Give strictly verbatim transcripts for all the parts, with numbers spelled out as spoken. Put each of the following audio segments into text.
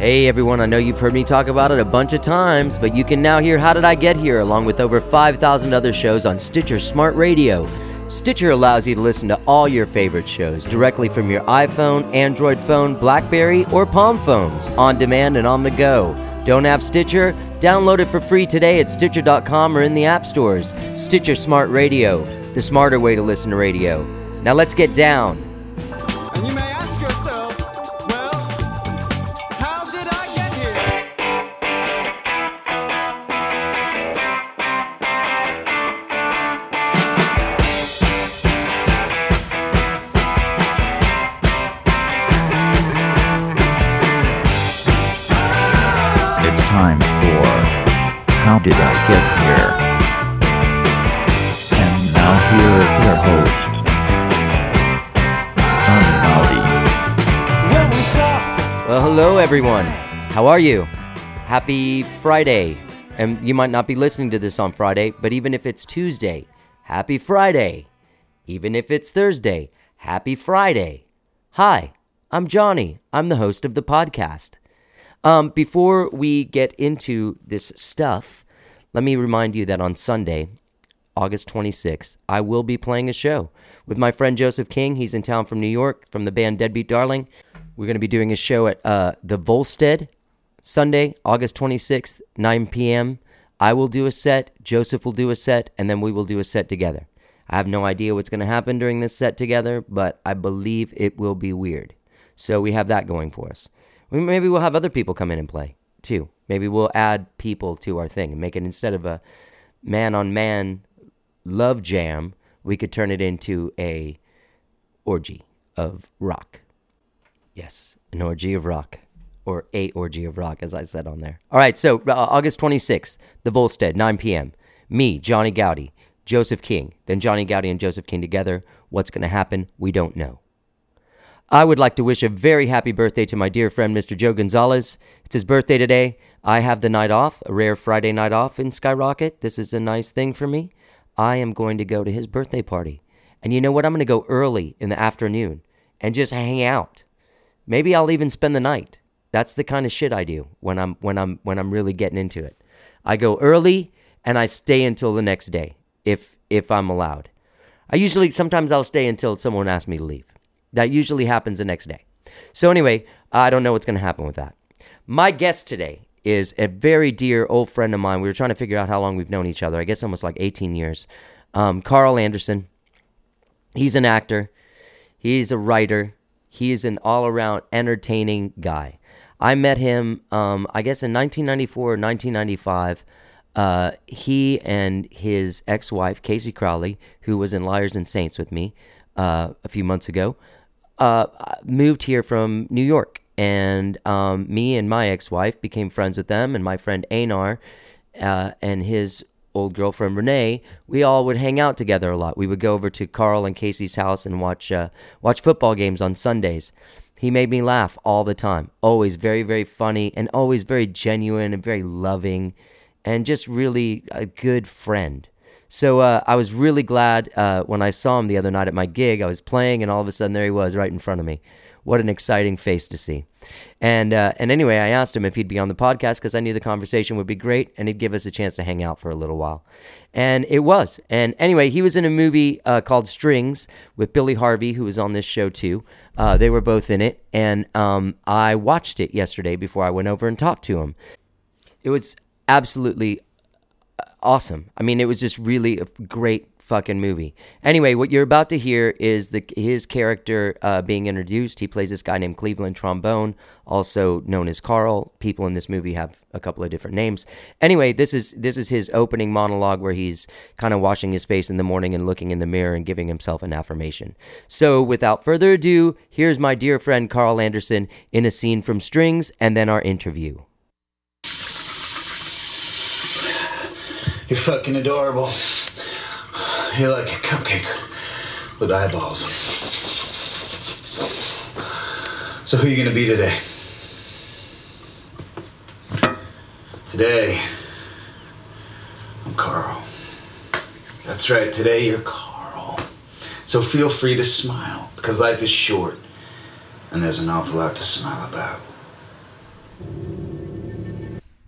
Hey everyone, I know you've heard me talk about it a bunch of times, but you can now hear How Did I Get Here along with over five thousand other shows on Stitcher Smart Radio. Stitcher allows you to listen to all your favorite shows directly from your iPhone, Android phone, BlackBerry, or Palm phones, on demand and on the go. Don't have Stitcher? Download it for free today at Stitcher dot com or in the app stores. Stitcher Smart Radio, the smarter way to listen to radio. Now let's get down. And you may ask yourself, well, how did I get here? It's time for How Did I Get Here? And now here is your host, Johnny Gaudi. When we talked, Well, hello everyone. How are you? Happy Friday. And you might not be listening to this on Friday, but even if it's Tuesday, happy Friday. Even if it's Thursday, happy Friday. Hi, I'm Johnny. I'm the host of the podcast. Um, before we get into this stuff, let me remind you that on Sunday, August twenty-sixth, I will be playing a show with my friend Joseph King. He's in town from New York, from the band Deadbeat Darling. We're going to be doing a show at uh, the Volstead, Sunday, August twenty-sixth, nine p.m. I will do a set, Joseph will do a set, and then we will do a set together. I have no idea what's going to happen during this set together, but I believe it will be weird. So we have that going for us. Maybe we'll have other people come in and play, too. Maybe we'll add people to our thing and make it, instead of a man-on-man love jam, we could turn it into a orgy of rock. Yes, an orgy of rock. Or a orgy of rock, as I said on there. All right, so uh, August twenty-sixth, the Volstead, nine p.m. Me, Johnny Gaudi, Joseph King. Then Johnny Gaudi and Joseph King together. What's going to happen? We don't know. I would like to wish a very happy birthday to my dear friend, Mister Joe Gonzalez. It's his birthday today. I have the night off, a rare Friday night off in Skyrocket. This is a nice thing for me. I am going to go to his birthday party. And you know what? I'm going to go early in the afternoon and just hang out. Maybe I'll even spend the night. That's the kind of shit I do when I'm when I'm when I'm really getting into it. I go early and I stay until the next day, if if I'm allowed. I usually sometimes I'll stay until someone asks me to leave. That usually happens the next day. So anyway, I don't know what's going to happen with that. My guest today is a very dear old friend of mine. We were trying to figure out how long we've known each other. I guess almost like eighteen years. Um, Carl Anderson. He's an actor. He's a writer. He's an all-around entertaining guy. I met him, um, I guess, in nineteen ninety-four or nineteen ninety-five. Uh, he and his ex-wife, Casey Crowley, who was in Liars and Saints with me uh, a few months ago, uh, moved here from New York. And um, me and my ex-wife became friends with them, and my friend Einar uh, and his old girlfriend Renee, we all would hang out together a lot. We would go over to Carl and Casey's house and watch uh, watch football games on Sundays. He made me laugh all the time, always very, very funny, and always very genuine and very loving, and just really a good friend. So uh, I was really glad uh, when I saw him the other night at my gig. I was playing, and all of a sudden there he was right in front of me. What an exciting face to see. And uh, and anyway, I asked him if he'd be on the podcast because I knew the conversation would be great and he'd give us a chance to hang out for a little while. And it was. And anyway, he was in a movie uh, called Strings with Billy Harvey, who was on this show too. Uh, they were both in it. And um, I watched it yesterday before I went over and talked to him. It was absolutely awesome. I mean, it was just really a great fucking movie. Anyway, what you're about to hear is the his character uh, being introduced. He plays this guy named Cleveland Trombone, also known as Carl. People in this movie have a couple of different names. Anyway, this is this is his opening monologue where he's kind of washing his face in the morning and looking in the mirror and giving himself an affirmation. So without further ado, here's my dear friend Carl Anderson in a scene from Strings and then our interview. You're fucking adorable. You're like a cupcake with eyeballs. So who are you gonna be today? Today, I'm Carl. That's right, today you're Carl. So feel free to smile, because life is short, and there's an awful lot to smile about.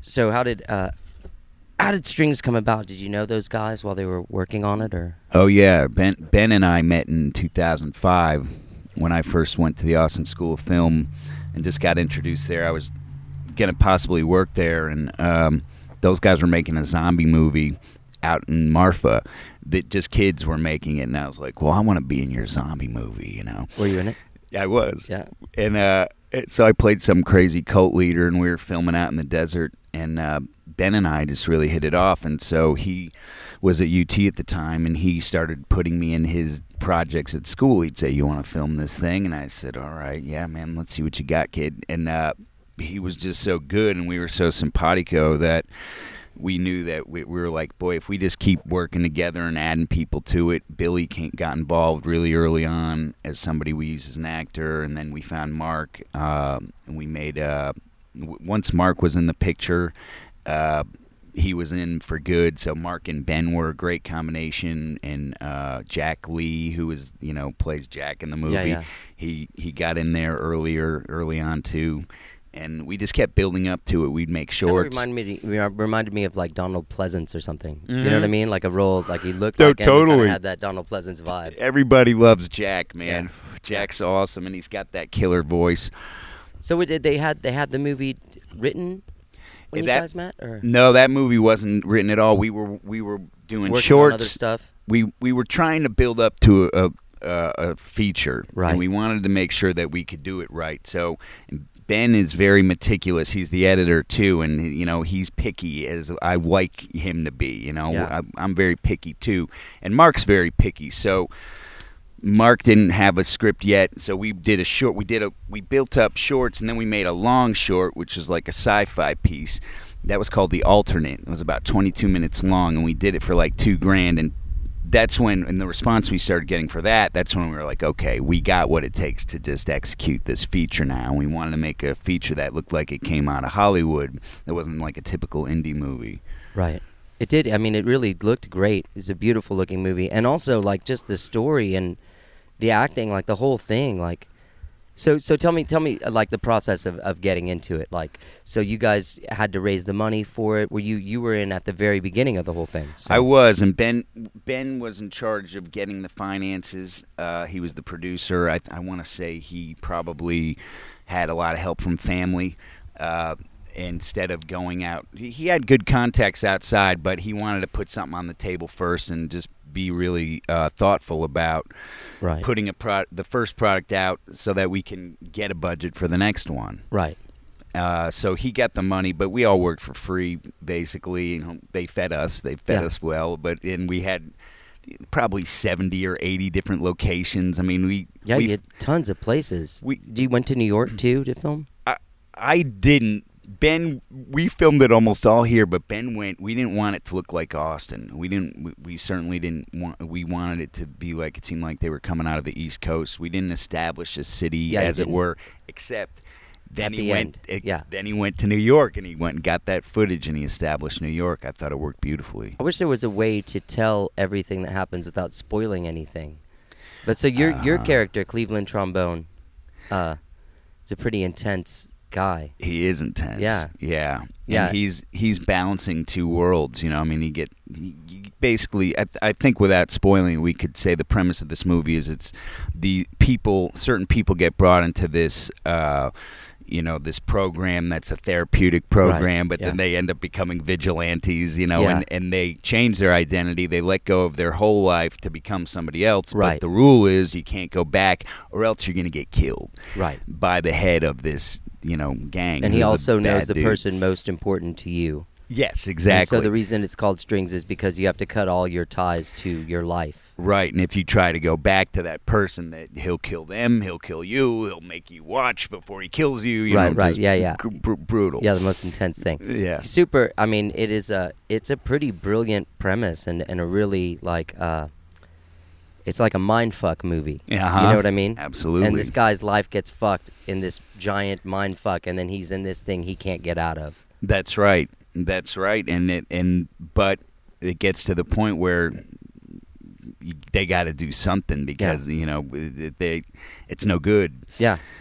So how did uh, how did Strings come about? Did you know those guys while they were working on it, or? Oh yeah, Ben Ben and I met in two thousand five when I first went to the Austin School of Film and just got introduced there. I was gonna possibly work there, and um, those guys were making a zombie movie out in Marfa that just kids were making it, and I was like, well, I want to be in your zombie movie, you know. Were you in it? Yeah, I was. Yeah. And uh, so I played some crazy cult leader, and we were filming out in the desert, and uh, Ben and I just really hit it off, and so he was at U T at the time, and he started putting me in his projects at school. He'd say, you want to film this thing? And I said, all right, yeah, man, let's see what you got, kid. And uh, he was just so good, and we were so simpatico that we knew that we, we were like, boy, if we just keep working together and adding people to it. Billy came, got involved really early on as somebody we used as an actor, and then we found Mark, uh, and we made, uh, w- once Mark was in the picture, uh, he was in for good, so Mark and Ben were a great combination, and uh, Jack Lee, who is, you know, plays Jack in the movie, Yeah, yeah. he he got in there earlier, early on too. And we just kept building up to it. We'd make Kinda shorts. reminded me, reminded me of like Donald Pleasance or something. You Mhm. know what I mean? Like a role, like he looked No, like him. He kinda totally. had that Donald Pleasance vibe. Everybody loves Jack, man. Yeah. Jack's awesome, and he's got that killer voice. So it, they had they had the movie written when you That- guys met, or No, that movie wasn't written at all. We were we were doing working shorts. on other stuff? We we were trying to build up to a a, a feature, Right. and we wanted to make sure that we could do it right. So Ben is very meticulous. He's the editor too, and you know he's picky as I like him to be. You know, Yeah. I, I'm very picky too, and Mark's very picky. So Mark didn't have a script yet, so we did a short. We did a we built up shorts, and then we made a long short, which was like a sci-fi piece. That was called The Alternate. It was about twenty-two minutes long, and we did it for like two grand. And that's when, and the response we started getting for that, that's when we were like, okay, we got what it takes to just execute this feature now. We wanted to make a feature that looked like it came out of Hollywood. It wasn't like a typical indie movie. Right. It did. I mean, it really looked great. It's a beautiful looking movie, and also like just the story and the acting, like the whole thing. Like, so so tell me, tell me, uh, like the process of, of getting into it. Like, so you guys had to raise the money for it. Were you you were in at the very beginning of the whole thing? So. I was, and Ben Ben was in charge of getting the finances. Uh, he was the producer. I, I want to say he probably had a lot of help from family. Uh, instead of going out, he, he had good contacts outside, but he wanted to put something on the table first and just be really uh, thoughtful about Right. putting a pro- the first product out so that we can get a budget for the next one. Right. Uh, so he got the money, but we all worked for free, basically. You know, they fed us. They fed Yeah. us well. But and we had probably seventy or eighty different locations. I mean, we Yeah, we, you had tons of places. we- you went to New York too to film? I, I didn't. Ben, we filmed it almost all here, but Ben went. We didn't want it to look like Austin. We didn't. We, we certainly didn't want. We wanted it to be like it seemed like they were coming out of the East Coast. We didn't establish a city, Yeah, you as it didn't. were, except. Then At he the went. end, ex- yeah. Then he went to New York, and he went and got that footage, and he established New York. I thought it worked beautifully. I wish there was a way to tell everything that happens without spoiling anything. But so your your Uh. character, Cleveland Trombone, uh, is a pretty intense guy. He is intense. Yeah. yeah, Yeah. And he's he's balancing two worlds. You know, I mean, he get he, he basically. I, I think without spoiling, we could say the premise of this movie is it's the people. Certain people get brought into this. Uh, you know, this program that's a therapeutic program, Right, but yeah. then they end up becoming vigilantes, you know, Yeah. and, and they change their identity. They let go of their whole life to become somebody else. Right. But the rule is you can't go back or else you're going to get killed Right. by the head of this, you know, gang. And he who's a also knows bad the dude. person most important to you. Yes, And exactly. so the reason it's called Strings is because you have to cut all your ties to your life. Right, and if you try to go back to that person, that he'll kill them, he'll kill you, he'll make you watch before he kills you. you Right, know, right, just yeah, yeah. br- br- brutal. Yeah, the most intense thing. Yeah. Super. I mean, it is a it's a pretty brilliant premise and, and a really like uh, it's like a mind fuck movie. Uh-huh. You know what I mean? Absolutely. And this guy's life gets fucked in this giant mind fuck, and then he's in this thing he can't get out of. That's right. That's right. And it and but it gets to the point where you, they got to do something because you know it, they it's no good. Yeah.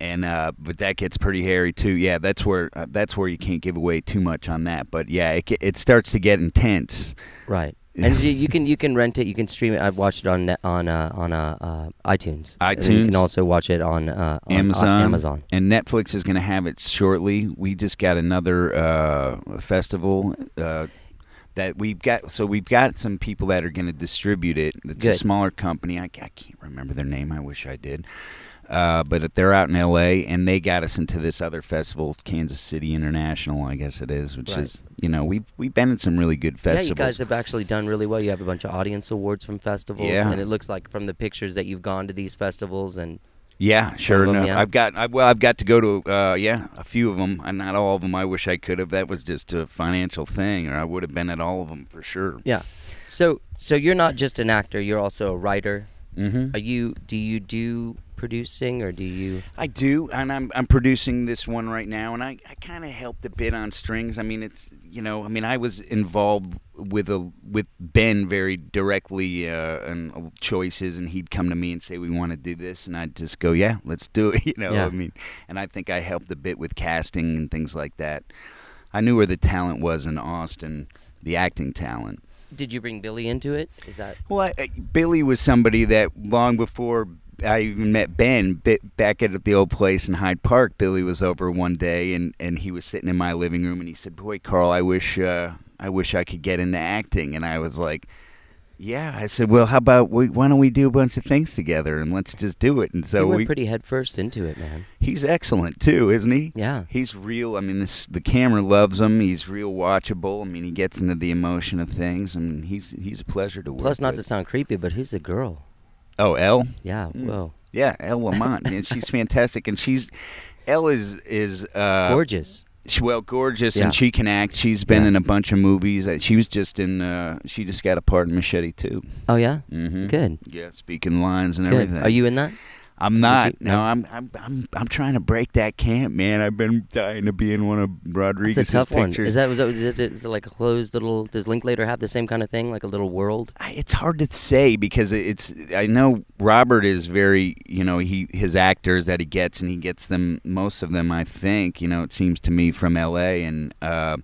And uh, but that gets pretty hairy too. Yeah, that's where uh, that's where you can't give away too much on that. But yeah, it it starts to get intense. Right. And you you can you can rent it, you can stream it. I've watched it on net, on uh, on uh, uh, iTunes. iTunes. And you can also watch it on, uh, on Amazon. Uh, Amazon. And Netflix is going to have it shortly. We just got another uh, festival uh, that we've got. So we've got some people that are going to distribute it. It's Good. a smaller company. I, I can't remember their name. I wish I did. Uh, but they're out in L A, and they got us into this other festival, Kansas City International, I guess it is, which Right. is, you know, we've, we've been in some really good festivals. Yeah, you guys have actually done really well. You have a bunch of audience awards from festivals, Yeah. and it looks like from the pictures that you've gone to these festivals. And Yeah, sure of 'em, enough. yeah. I've got, I, well, I've got to go to, uh, yeah, a few of them. Uh, Not all of them. I wish I could have. That was just a financial thing, or I would have been at all of them for sure. yeah, so so you're not just an actor; you're also a writer. Mm-hmm. Are you? Do you do producing, or do you? I do, and I'm I'm producing this one right now, and I, I kind of helped a bit on strings. I mean, it's you know, I mean, I was involved with a with Ben very directly uh, in choices, and he'd come to me and say, "We want to do this," and I'd just go, "Yeah, let's do it." You know, Yeah. I mean, and I think I helped a bit with casting and things like that. I knew where the talent was in Austin, the acting talent. Did you bring Billy into it? Is that Well, I, I, Billy was somebody that long before I even met Ben, bi- back at the old place in Hyde Park, Billy was over one day, and, and he was sitting in my living room, and he said, "Boy, Carl, I wish uh, I wish I could get into acting." And I was like, "Yeah." I said, "Well, how about we, why don't we do a bunch of things together, and let's just do it." And so you went we, pretty head first into it, man? he's excellent too, isn't he? Yeah. He's real. I mean, this the camera loves him. He's real watchable. I mean, he gets into the emotion of things, and he's he's a pleasure to work Plus, not with. to sound creepy, but who's the girl? Oh, Elle? Yeah. Mm. Whoa. Yeah, Elle Lamont. And she's fantastic, and she's Elle is is uh, Gorgeous. She, well, gorgeous, Yeah. and she can act. She's been Yeah. in a bunch of movies. Uh, She was just in. Uh, she just got a part in Machete too. Oh yeah. Mm-hmm. Good. Yeah, speaking lines and Good. everything. Are you in that? I'm not. you- no, no? I'm. I'm. I'm. I'm trying to break that camp, man. I've been dying to be in one of Rodriguez's It's a tough one. pictures. Is that, is that is it, is it like a closed little? Does Linklater have the same kind of thing, like a little world? I- It's hard to say because it's. I know Robert is very. You know, he his actors that he gets, and he gets them. Most of them, I think. You know, it seems to me from L A and. Uh,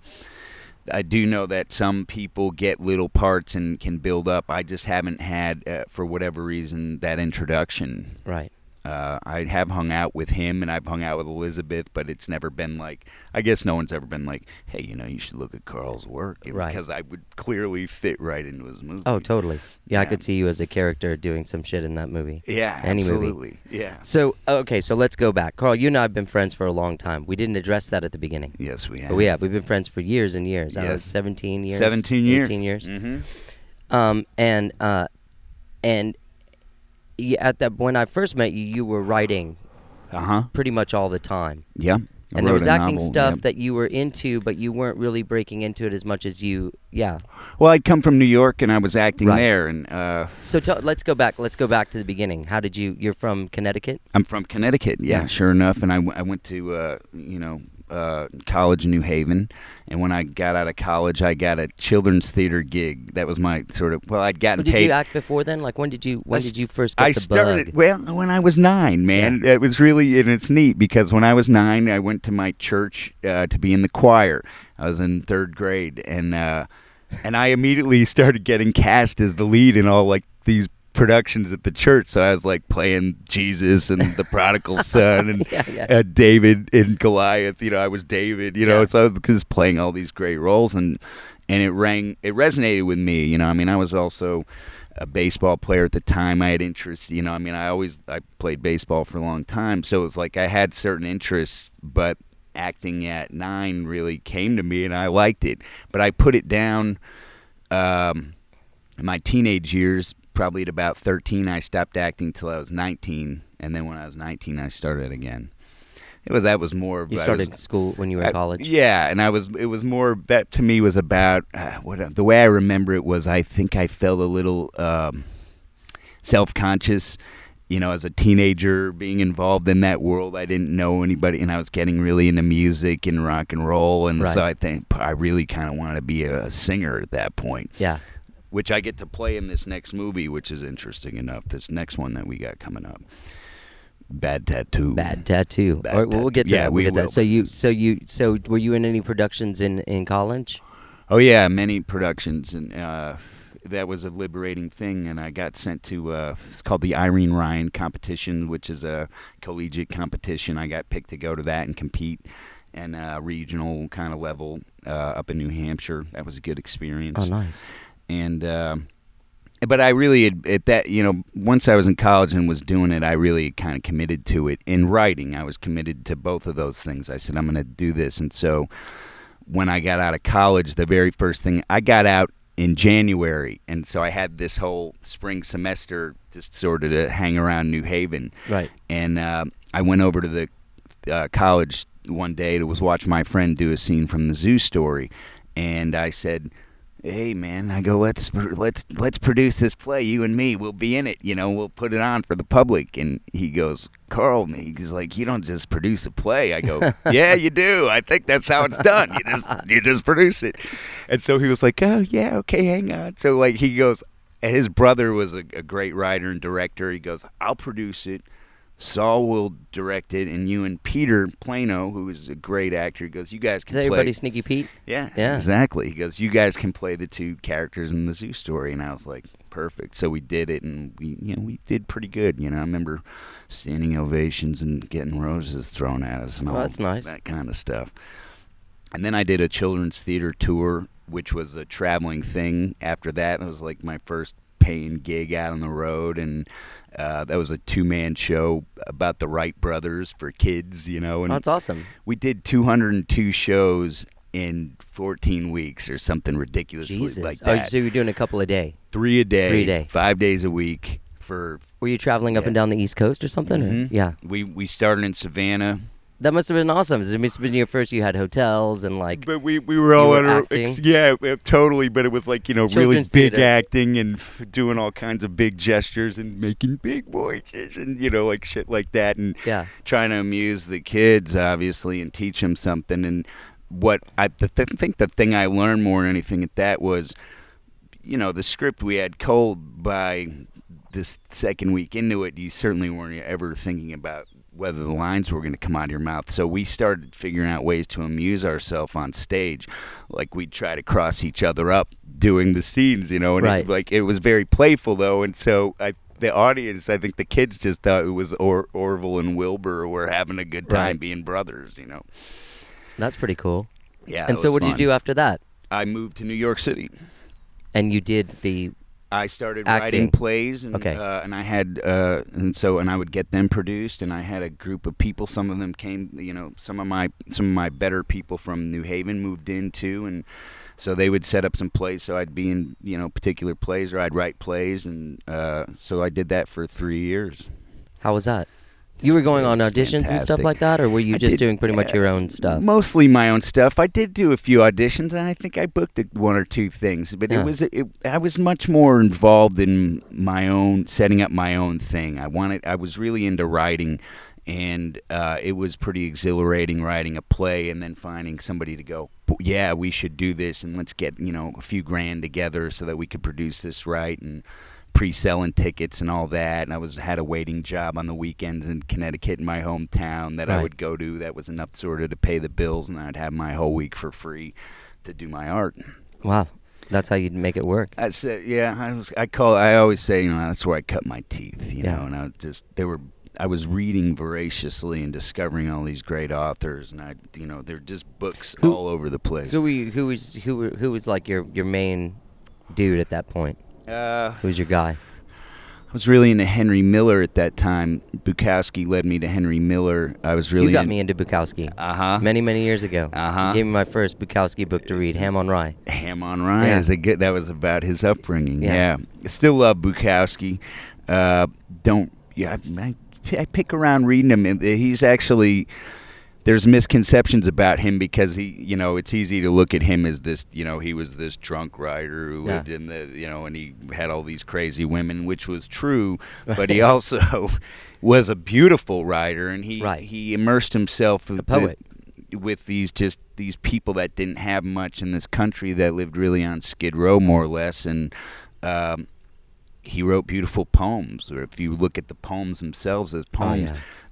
I do know that some people get little parts and can build up. I just haven't had, uh, for whatever reason, that introduction. Right. Uh, I have hung out with him, and I've hung out with Elizabeth, but it's never been like, I guess no one's ever been like, hey, you know, you should look at Carl's work. Right. Because I would clearly fit right into his movie. Oh, totally. Yeah, I Yeah. could see you as a character doing some shit in that movie. Yeah, Any movie. absolutely. Yeah. So, okay, so let's go back. Carl, you and I have been friends for a long time. We didn't address that at the beginning. Yes, we have. But we have. We've been friends for years and years. I don't know, Yes. seventeen years? seventeen years. eighteen years. Mm-hmm. Um, and, uh, and you, at that, when I first met you, you were writing Uh-huh. pretty much all the time. Yeah. I And there wrote was a acting novel, stuff yeah. that you were into, but you weren't really breaking into it as much as you, yeah. Well, I'd come from New York, and I was acting Right. there, and uh, So tell, let's go back. Let's go back to the beginning. How did you? You're from Connecticut. I'm from Connecticut. Yeah, Yeah. sure enough. And I, w- I went to, uh, you know, uh, college in New Haven. And when I got out of college, I got a children's theater gig. That was my sort of, well, I'd gotten Well, did paid. you act before then? Like when did you? When I s- did you first get I the started, bug? well, when I was nine, man. It was really, and it's neat because when I was nine, I went to my church uh, to be in the choir. I was in third grade. And, uh, and I immediately started getting cast as the lead in all, like, these productions at the church. So I was like playing Jesus and the prodigal son and Yeah, yeah. Uh, David and Goliath. You know, I was David. You know, Yeah. so I was just playing all these great roles, and and it rang, it resonated with me. You know, I mean, I was also a baseball player at the time. I had interests. You know, I mean, I always I played baseball for a long time, so it was like I had certain interests, but acting at nine really came to me, and I liked it. But I put it down. Um, in my teenage years, probably at about thirteen, I stopped acting till I was nineteen, and then when I was nineteen, I started again. It was that was more. You I started was- school when you were in I- college. Yeah, and I was. It was more that to me was about uh, what the way I remember it was. I think I felt a little um, self-conscious. You know, as a teenager, being involved in that world, I didn't know anybody, and I was getting really into music and rock and roll, and Right. so I think I really kind of wanted to be a singer at that point. Yeah. Which I get to play in this next movie, which is interesting enough. This next one that we got coming up. Bad Tattoo. Bad Tattoo. Bad All right, well, we'll get to Tattoo. Yeah, that. We'll we get will. that. So you, so you, so were you in any productions in in college? Oh yeah, many productions, and uh, that was a liberating thing. And I got sent to uh, it's called the Irene Ryan competition, which is a collegiate competition. I got picked to go to that and compete, and uh, regional kind of level uh, up in New Hampshire. That was a good experience. Oh, nice. And uh, but I really had, at that, you know, once I was in college and was doing it, I really kind of committed to it. In writing, I was committed to both of those things. I said, I'm going to do this. And so when I got out of college, the very first thing, I got out in January. And so I had this whole spring semester just sort of to hang around New Haven. Right. And uh, I went over to the uh, college one day to was watch my friend do a scene from the Zoo Story. And I said, hey man, I go, let's let's let's produce this play, you and me, we'll be in it, you know, we'll put it on for the public. And he goes, Carl, he's like, you don't just produce a play. I go, yeah, you do. I think that's how it's done. You just you just produce it. And so he was like, oh yeah, okay, hang on. So like he goes, and his brother was a, a great writer and director. He goes, I'll produce it. Saul will direct it, and you and Peter Plano, who is a great actor, he goes, you guys can Is that play. your buddy Sneaky Pete? Yeah, Yeah. exactly. He goes, you guys can play the two characters in the Zoo Story. And I was like, perfect. So we did it, and we, you know, we did pretty good. You know, I remember standing ovations and getting roses thrown at us and Oh, all that's nice. that kind of stuff. And then I did a children's theater tour, which was a traveling thing. After that, it was like my first paying gig out on the road, and uh, that was a two-man show about the Wright brothers for kids, you know. And Oh, that's awesome. we did two hundred two shows in fourteen weeks or something ridiculously Jesus. like Oh, that. so you're doing a couple a day. Three a day, Three a day. five days a week for. Were you traveling up Yeah. and down the East Coast or something? or- Mhm. Yeah. We we started in Savannah. That must have been awesome. It must have been your first. You had hotels and like. But we, we were all were under acting? ex- yeah, uh, totally. But it was like, you know, really Children's big theater. acting and doing all kinds of big gestures and making big voices and, you know, like shit like that, and Yeah. trying to amuse the kids, obviously, and teach them something. And what I the th- think the thing I learned more than anything at that was, you know, the script we had cold by this second week into it. You certainly weren't ever thinking about whether the lines were going to come out of your mouth. So we started figuring out ways to amuse ourselves on stage. Like we'd try to cross each other up doing the scenes, you know, and Right. it, like it was very playful though. And so I, the audience, I think the kids just thought it was or- Orville and Wilbur were having a good time Right. being brothers, you know. That's pretty cool. Yeah. And it so, was what did fun. you do after that? I moved to New York City. And you did the. I started Acting. writing plays, and, Okay. uh, and I had, uh, and so, and I would get them produced, and I had a group of people. Some of them came, you know, some of my, some of my better people from New Haven moved in too, and so they would set up some plays. So I'd be in, you know, particular plays, or I'd write plays, and uh, so I did that for three years. How was that? You were going It on was auditions and stuff fantastic. like that, or were you I just did, doing pretty much uh, your own stuff? Mostly my own stuff. I did do a few auditions, and I think I booked a- one or two things. But Yeah. it was it, I was much more involved in my own setting up my own thing. I wanted. I was really into writing, and uh, it was pretty exhilarating writing a play and then finding somebody to go, yeah, we should do this, and let's get you know a few grand together so that we could produce this right and. Pre-selling tickets and all that, and I was had a waiting job on the weekends in Connecticut in my hometown that I Right. would go to. That was enough sort of to pay the bills, and I'd have my whole week for free to do my art. Wow, that's how you'd make it work. I said, yeah, I was. I call. I always say, you know, that's where I cut my teeth. You Yeah. know, and I was just they were. I was reading voraciously and discovering all these great authors, and I, you know, they're just books Who- all over the place. Who were you, who was who were- who was like your your main dude at that point? Uh, Who's your guy? I was really into Henry Miller at that time. Bukowski led me to Henry Miller. I was really You got in- me into Bukowski Uh huh. many many years ago. Uh-huh. You gave me my first Bukowski book to read, Ham on Rye. Ham on Rye Yeah. is a good. That was about his upbringing. Yeah. Yeah, I still love Bukowski. Uh, don't yeah, I, I pick around reading him. and He's actually there's misconceptions about him because he, you know, it's easy to look at him as this, you know, he was this drunk writer who Yeah. lived in the, you know, and he had all these crazy women, which was true, but he also was a beautiful writer, and he Right. he immersed himself with A poet. The, with these just these people that didn't have much in this country that lived really on Skid Row more or less, and um, he wrote beautiful poems. Or if you look at the poems themselves as poems, Oh, yeah.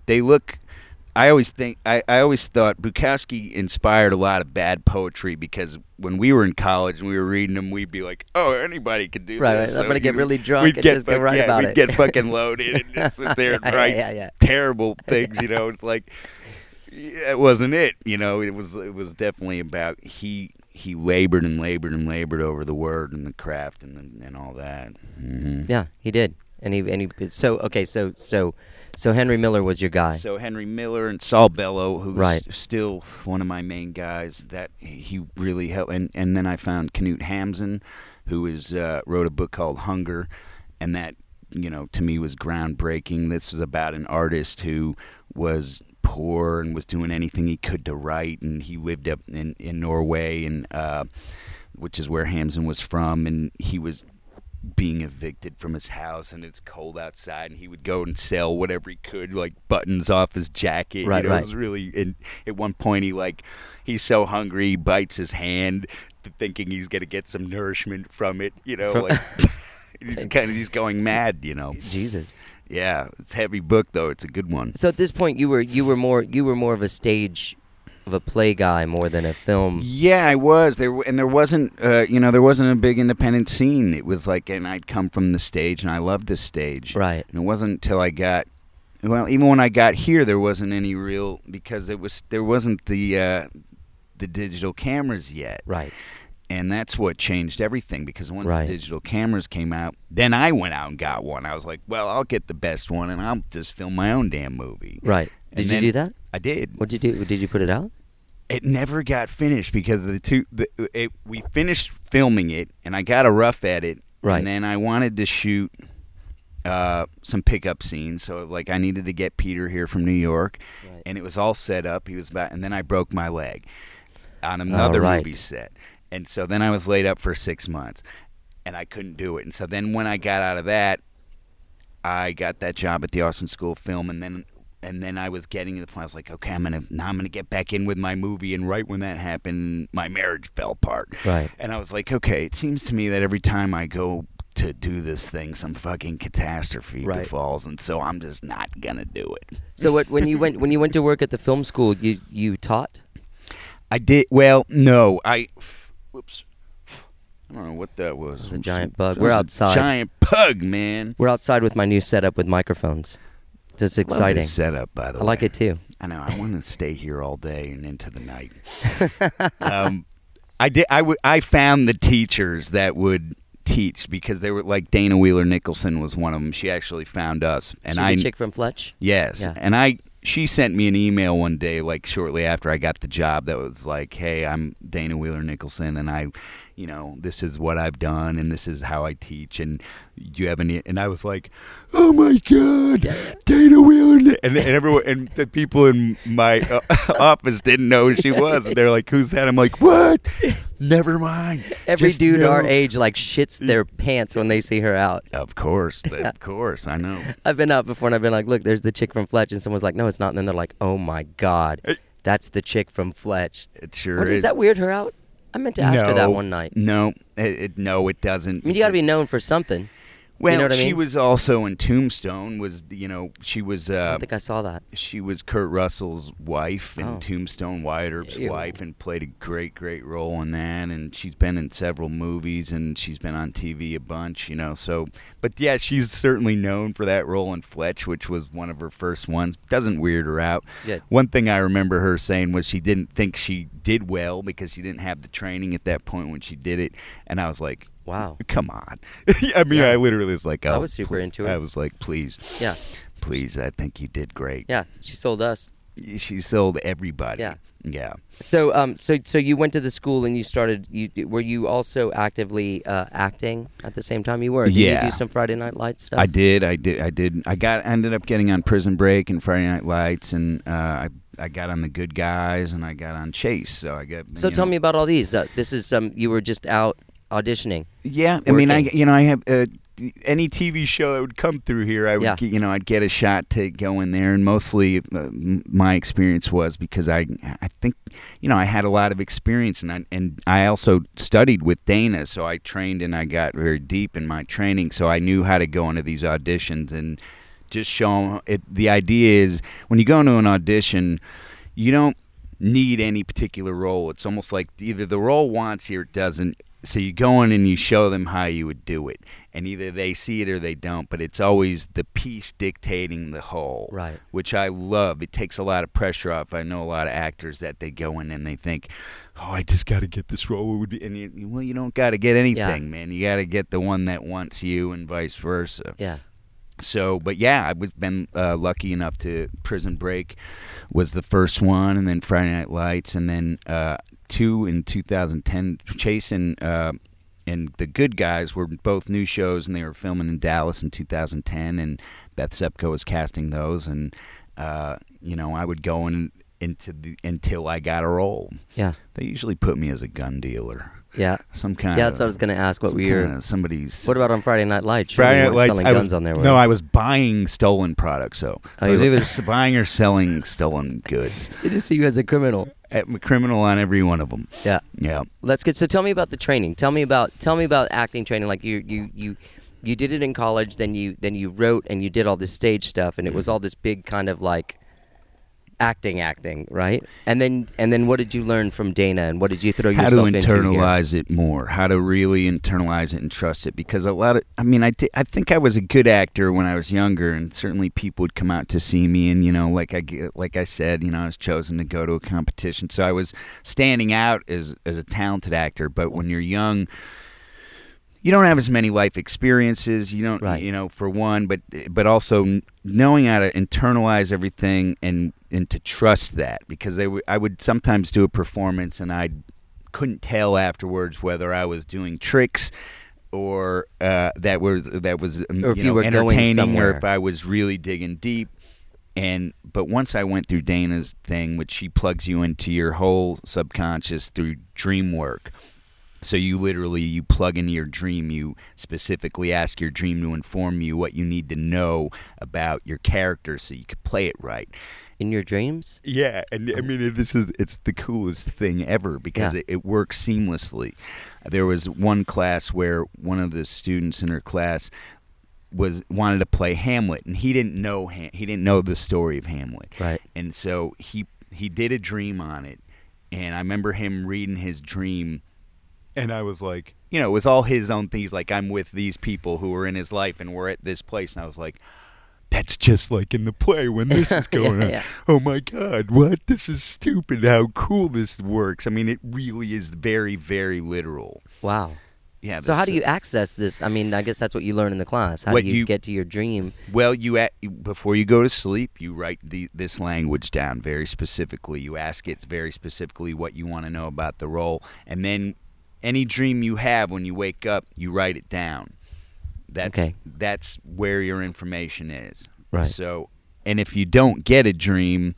they look. I always think I, I always thought Bukowski inspired a lot of bad poetry because when we were in college and we were reading them, we'd be like, "Oh, anybody could do Right, this." right. I'm gonna get you know, really drunk we'd and get just go fuck- write yeah, about we'd it. get fucking loaded and just sit there and Yeah, write yeah, yeah. terrible things. You know, it's like yeah, it wasn't it. You know, it was it was definitely about he he labored and labored and labored over the word and the craft and and all that. Mm-hmm. Yeah, he did. And he and he so okay, so so so Henry Miller was your guy. So Henry Miller and Saul Bellow, who's Right. still one of my main guys, that he really helped. And, and then I found Knut Hamsun, who is uh, wrote a book called Hunger, and that, you know, to me was groundbreaking. This was about an artist who was poor and was doing anything he could to write, and he lived up in, in Norway, and uh, which is where Hamsun was from, and he was being evicted from his house and it's cold outside, and he would go and sell whatever he could, like buttons off his jacket. Right, you know, right. It was really. And at one point, he like he's so hungry, he bites his hand, thinking he's gonna get some nourishment from it. You know, From- like he's kind of he's going mad. You know, Jesus. yeah, it's a heavy book though. It's a good one. So at this point, you were you were more you were more of a stage, of a play guy more than a film. Yeah, I was there, and there wasn't, uh, you know, there wasn't a big independent scene. It was like, and I'd come from the stage, and I loved the stage. Right. And it wasn't until I got, well, even when I got here, there wasn't any real because it was there wasn't the uh, the digital cameras yet. Right. And that's what changed everything because once Right. the digital cameras came out, then I went out and got one. I was like, well, I'll get the best one, and I'll just film my own damn movie. Right. And Did you then- do that? I did. What'd you do? Did you put it out? It never got finished because the two. The, it, we finished filming it, and I got a rough edit. Right. And then I wanted to shoot uh, some pickup scenes, so like I needed to get Peter here from New York, Right. and it was all set up. He was about, and then I broke my leg on another right. movie set, and so then I was laid up for six months, and I couldn't do it. And so then when I got out of that, I got that job at the Austin School of Film, and then. And then I was getting to the point. I was like, okay, I'm gonna now. I'm gonna get back in with my movie. And right when that happened, my marriage fell apart. Right. And I was like, okay, it seems to me that every time I go to do this thing, some fucking catastrophe Right. befalls, and so I'm just not gonna do it. So what when you went when you went to work at the film school, you you taught? I did. Well, no, I. Whoops. I don't know what that was. It was a giant bug. It We're was a outside. Giant bug, man. We're outside with my new setup with microphones. It's Love exciting. this setup, by the I way. like it too. I know. I want to stay here all day and into the night. um, I did. I, w- I found the teachers that would teach because they were like Dana Wheeler Nicholson was one of them. She actually found us, and She I the chick from Fletch. yes, Yeah. and I she sent me an email one day, like shortly after I got the job, that was like, "Hey, I'm Dana Wheeler Nicholson, and I, you know, this is what I've done, and this is how I teach, and do you have any?" And I was like, "Oh my God, Dana Wheeler!" Ni-" And, and everyone and the people in my uh, office didn't know who she was, and they're like, "Who's that?" I'm like, "What? Never mind." Every Just dude know- our age like shits their pants when they see her out. Of course, of course, I know. I've been out before and I've been like, look, there's the chick from Fletch, and someone's like, no, it's not. And then they're like, oh my God, that's the chick from Fletch. It sure What, is. does that weird her out? I meant to ask her that No, one night. No, it, it, no, it doesn't. I mean, you got to be known for something. Well, you know what I she mean? was also in Tombstone. Was you know she was I uh, don't think I saw that. she was Kurt Russell's wife in Oh. Tombstone, Wyatt Earp's Ew. wife, and played a great, great role in that. And she's been in several movies, and she's been on T V a bunch, you know. So, but yeah, she's certainly known for that role in Fletch, which was one of her first ones. Doesn't weird her out. Good. One thing I remember her saying was she didn't think she did well because she didn't have the training at that point when she did it, and I was like, Wow. come on. I mean, Yeah. I literally was like, oh, I was super pl- into it. I was like, please, Yeah. please, I think you did great. Yeah. She sold us. She sold everybody. Yeah. Yeah. So, um, so, so you went to the school and you started. You were you also actively uh, acting at the same time you were? Did Yeah. you do some Friday Night Lights stuff? I did, I did, I did. I got ended up getting on Prison Break and Friday Night Lights, and uh, I I got on The Good Guys, and I got on Chase. So I got. So you tell know- me about all these. Uh, this is um, you were just out auditioning. Yeah, I mean, I working. you know I have uh, any T V show that would come through here, I would Yeah. get, you know I'd get a shot to go in there, and mostly uh, m- my experience was because I I think you know I had a lot of experience, and I, and I also studied with Dana, so I trained and I got very deep in my training, so I knew how to go into these auditions and Just show them. It, the idea is when you go into an audition, you don't need any particular role. It's almost like either the role wants you or it doesn't. So you go in and you show them how you would do it. And either they see it or they don't. But it's always the piece dictating the whole. Right. Which I love. It takes a lot of pressure off. I know a lot of actors that they go in and they think, oh, I just got to get this role. And you, well, you don't got to get anything, Yeah. man. You got to get the one that wants you and vice versa. Yeah. So, but yeah, I've been uh, lucky enough to Prison Break was the first one, and then Friday Night Lights, and then uh, two in two thousand ten. Chase and, uh, and The Good Guys were both new shows, and they were filming in Dallas in two thousand ten, and Beth Sepko was casting those, and uh, you know, I would go in into the until I got a role. Yeah. They usually put me as a gun dealer. Yeah. Some kind Yeah, of, that's what I was going to ask. What some were your... kind of somebody's... What about on Friday Night Lights? Surely Friday you Night weren't Lights, selling I guns was, on there, were no, you? I was buying stolen products. So Oh, I was you were- either buying or selling stolen goods. They just see you as a criminal. I'm a criminal on every one of them. Yeah. Yeah. Let's get. So tell me about the training. Tell me about. Tell me about acting training. Like you, you, you, you did it in college. Then you, then you wrote and you did all this stage stuff, and it was all this big kind of like acting, acting, right? And then, and then, what did you learn from Dana? And what did you throw How yourself to into here? internalize it more. How to really internalize it and trust it. Because a lot of, I mean, I, di- I think I was a good actor when I was younger, and certainly people would come out to see me. And you know, like I g- like I said, you know, I was chosen to go to a competition, so I was standing out as as a talented actor. But when you're young, you don't have as many life experiences. You don't, Right. you know, for one, but but also knowing how to internalize everything and and to trust that, because they w- I would sometimes do a performance and I couldn't tell afterwards whether I was doing tricks or uh, that were that was um, Or if you you know, were going entertaining, somewhere. or if I was really digging deep. And but once I went through Dana's thing, which she plugs you into your whole subconscious through dream work. So you literally, you plug into your dream, you specifically ask your dream to inform you what you need to know about your character so you could play it right. In your dreams? Yeah, and I mean, this is, it's the coolest thing ever because Yeah. it, it works seamlessly. There was one class where one of the students in her class was wanted to play Hamlet, and he didn't know Ham- he didn't know the story of Hamlet. Right. And so he he did a dream on it, and I remember him reading his dream. And I was like, you know, it was all his own things. Like, I'm with these people who were in his life, and we're at this place. And I was like, that's just like in the play when this is going Yeah, on. yeah. Oh, my God, what? This is stupid how cool this works. I mean, it really is very, very literal. Wow. Yeah. So how this- do you access this? I mean, I guess that's what you learn in the class. How What do you, you- get to your dream? Well, you at, before you go to sleep, you write the, this language down very specifically. You ask it very specifically what you want to know about the role. And then any dream you have when you wake up, you write it down. That's Okay. that's where your information is. Right. So, and if you don't get a dream,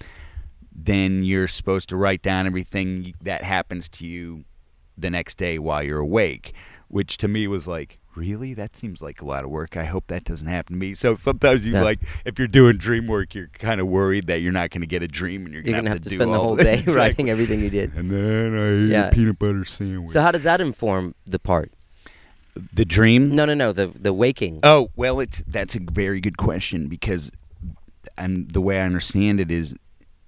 then you're supposed to write down everything that happens to you the next day while you're awake, which to me was like, really? That seems like a lot of work. I hope that doesn't happen to me. So sometimes you Yeah. like, if you're doing dream work, you're kind of worried that you're not going to get a dream, and you're You're going gonna to have to do spend the all whole this. day Exactly. writing everything you did. And then I ate Yeah. a peanut butter sandwich. So how does that inform the part? The dream? No, no, no. The the waking. Oh, well, it's that's a very good question, because and the way I understand it is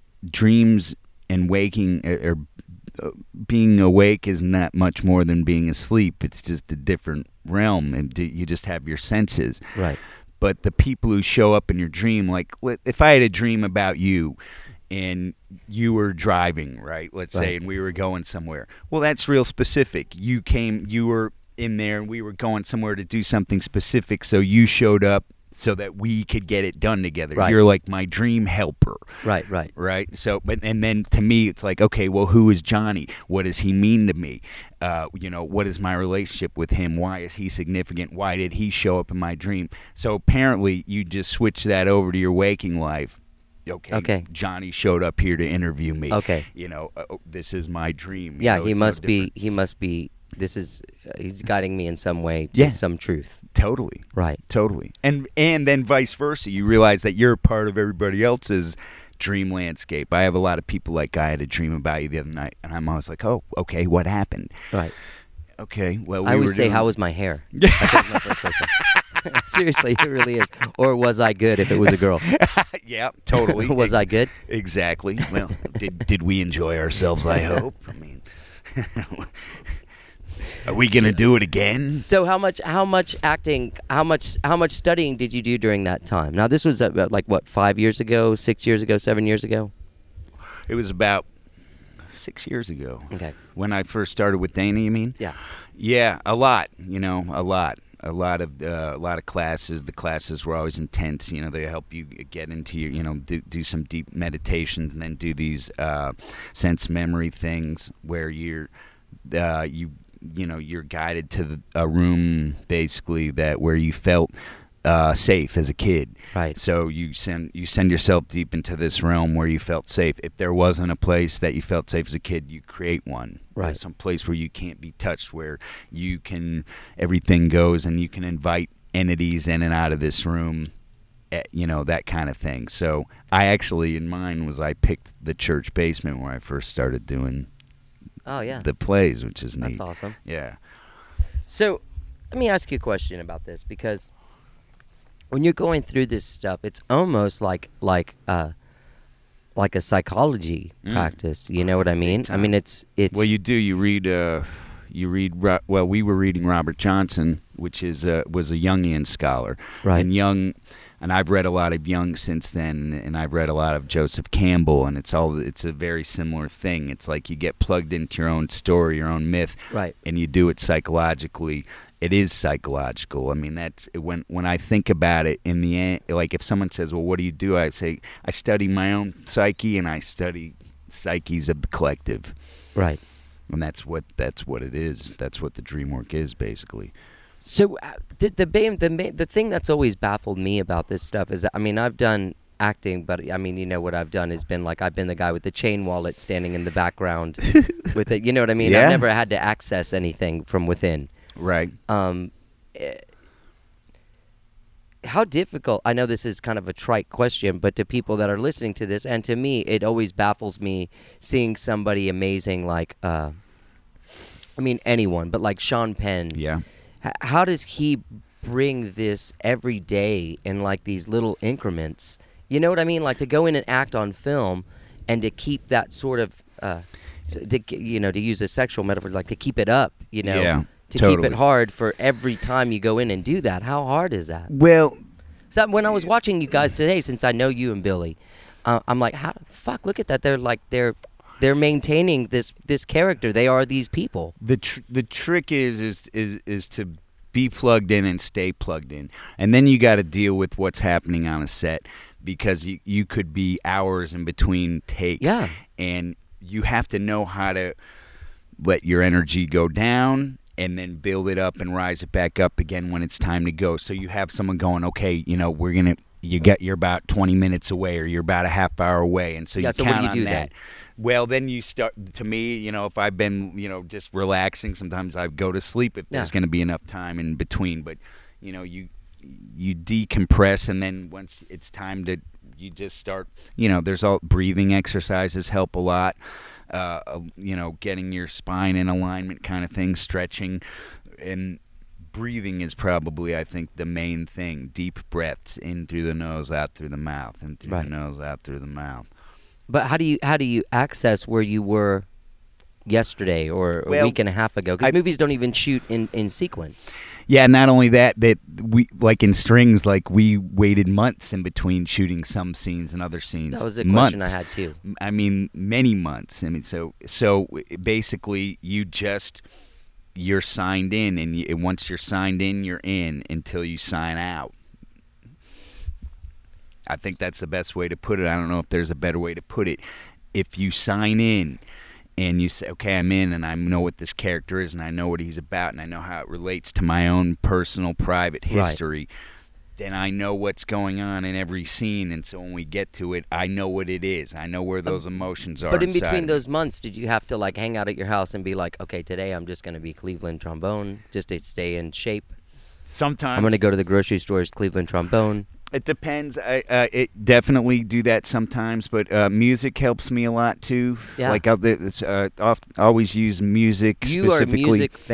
dreams and waking or uh, being awake is not much more than being asleep. It's just a different realm, and d- you just have your senses. Right. But the people who show up in your dream, like let- if I had a dream about you and you were driving, right, let's say, Right. and we were going somewhere, well, that's real specific. You came, you were in there, and we were going somewhere to do something specific, so you showed up so that we could get it done together. Right. You're like my dream helper. Right. Right. Right. So, but and then to me, it's like, okay, well, who is Johnny? What does he mean to me? Uh, you know, what is my relationship with him? Why is he significant? Why did he show up in my dream? So apparently, you just switch that over to your waking life. Okay. Okay. Johnny showed up here to interview me. Okay. You know, uh, this is my dream. You Yeah, know, he it's no must be. different. He must be. This is. Uh, he's guiding me in some way to Yeah. some truth. Totally. Right. Totally. And and then vice versa. You realize that you're part of everybody else's dream landscape. I have a lot of people like, I had a dream about you the other night, and I'm always like, oh, okay, what happened? Right. Okay, well, we I always were say, doing- "How was my hair?" That's always my first question. Seriously, it really is. Or was I good if it was a girl? Yeah, totally. Was I good? Exactly. Well, did did we enjoy ourselves? I hope. I mean, are we gonna do it again? So how much how much acting how much how much studying did you do during that time? Now this was about like what, five years ago, six years ago, seven years ago? It was about six years ago. Okay. When I first started with Dana, you mean? Yeah. Yeah, a lot. You know, a lot. A lot of uh, a lot of classes. The classes were always intense. You know, they help you get into your, you know, do, do some deep meditations, and then do these uh, sense memory things where you're, uh, you, you know, you're guided to the, a room basically that where you felt uh, safe as a kid. Right. So you send you send yourself deep into this realm where you felt safe. If there wasn't a place that you felt safe as a kid, you create one. Right. There's some place where you can't be touched, where you can, everything goes, and you can invite entities in and out of this room, eh, you know, that kind of thing. So I actually, in mine, was I picked the church basement where I first started doing Oh yeah. the plays, which is neat. That's awesome. Yeah. So let me ask you a question about this, because when you're going through this stuff, it's almost like like uh like a psychology Mm. practice. You know what I mean? I time. mean, it's it's Well, you do. You read. Uh, you read. Ro- Well, we were reading Robert Johnson, which is uh, was a Jungian scholar, Right. And Jung, and I've read a lot of Jung since then, and I've read a lot of Joseph Campbell, and it's all. It's a very similar thing. It's like you get plugged into your own story, your own myth, Right. and you do it psychologically. It is psychological. I mean, that's when when I think about it. In the end, like if someone says, "Well, what do you do?" I say, "I study my own psyche, and I study psyches of the collective." right. And that's what that's what it is. That's what the dream work is, basically. So uh, the the ba- the ma- the thing that's always baffled me about this stuff is that, I mean, I've done acting, but I mean, you know what I've done has been like I've been the guy with the chain wallet standing in the background with it. You know what I mean? Yeah. I've never had to access anything from within. Right. Um, eh, how difficult, I know this is kind of a trite question, but to people that are listening to this, and to me, it always baffles me seeing somebody amazing like, uh, I mean, anyone, but like Sean Penn. Yeah. H- how does he bring this every day in like these little increments? You know what I mean? Like to go in and act on film and to keep that sort of, uh, s- to, you know, to use a sexual metaphor, like to keep it up, you know? Yeah, To keep totally. it hard for every time you go in and do that. How hard is that? Well, So when I was watching you guys today, since I know you and Billy, uh, I'm like, how fuck? Look at that! They're like they're they're maintaining this this character. They are these people. the tr- the trick is is is is to be plugged in and stay plugged in, and then you got to deal with what's happening on a set, because you you could be hours in between takes. Yeah. And you have to know how to let your energy go down and then build it up and rise it back up again when it's time to go. So you have someone going, okay, you know, we're gonna, you get, you're about twenty minutes away, or you're about a half hour away, and so Yeah, you so what count do you on do that. then? Well, then you start. To me, you know, if I've been, you know, just relaxing, sometimes I go to sleep if there's Yeah. going to be enough time in between. But you know, you you decompress, and then once it's time to, you just start. You know, there's all breathing exercises help a lot. Uh, uh, you know, getting your spine in alignment, kind of thing, stretching, and breathing is probably, I think, the main thing. Deep breaths in through the nose, out through the mouth, in through Right. the nose, out through the mouth. But how do you how do you access where you were yesterday or a Well, week and a half ago? Because I- movies don't even shoot in, in sequence. Yeah, not only that, that we, like in Strings, like we waited months in between shooting some scenes and other scenes. That was a question I Months. had too. I mean, many months. I mean, so so basically, you just you're signed in, and you, once you're signed in, you're in until you sign out. I think that's the best way to put it. I don't know if there's a better way to put it. If you sign in and you say, okay, I'm in, and I know what this character is, and I know what he's about, and I know how it relates to my own personal, private Right. history, then I know what's going on in every scene, and so when we get to it, I know what it is. I know where those emotions are. But in inside between of those months, did you have to like hang out at your house and be like, okay, today I'm just going to be Cleveland trombone just to stay in shape? it. Sometimes I'm going to go to the grocery stores, Cleveland trombone. It depends. I uh, it definitely do that sometimes, but uh, music helps me a lot too. Yeah. Like I'll, uh, oft, always use music You are a specifically. music fan.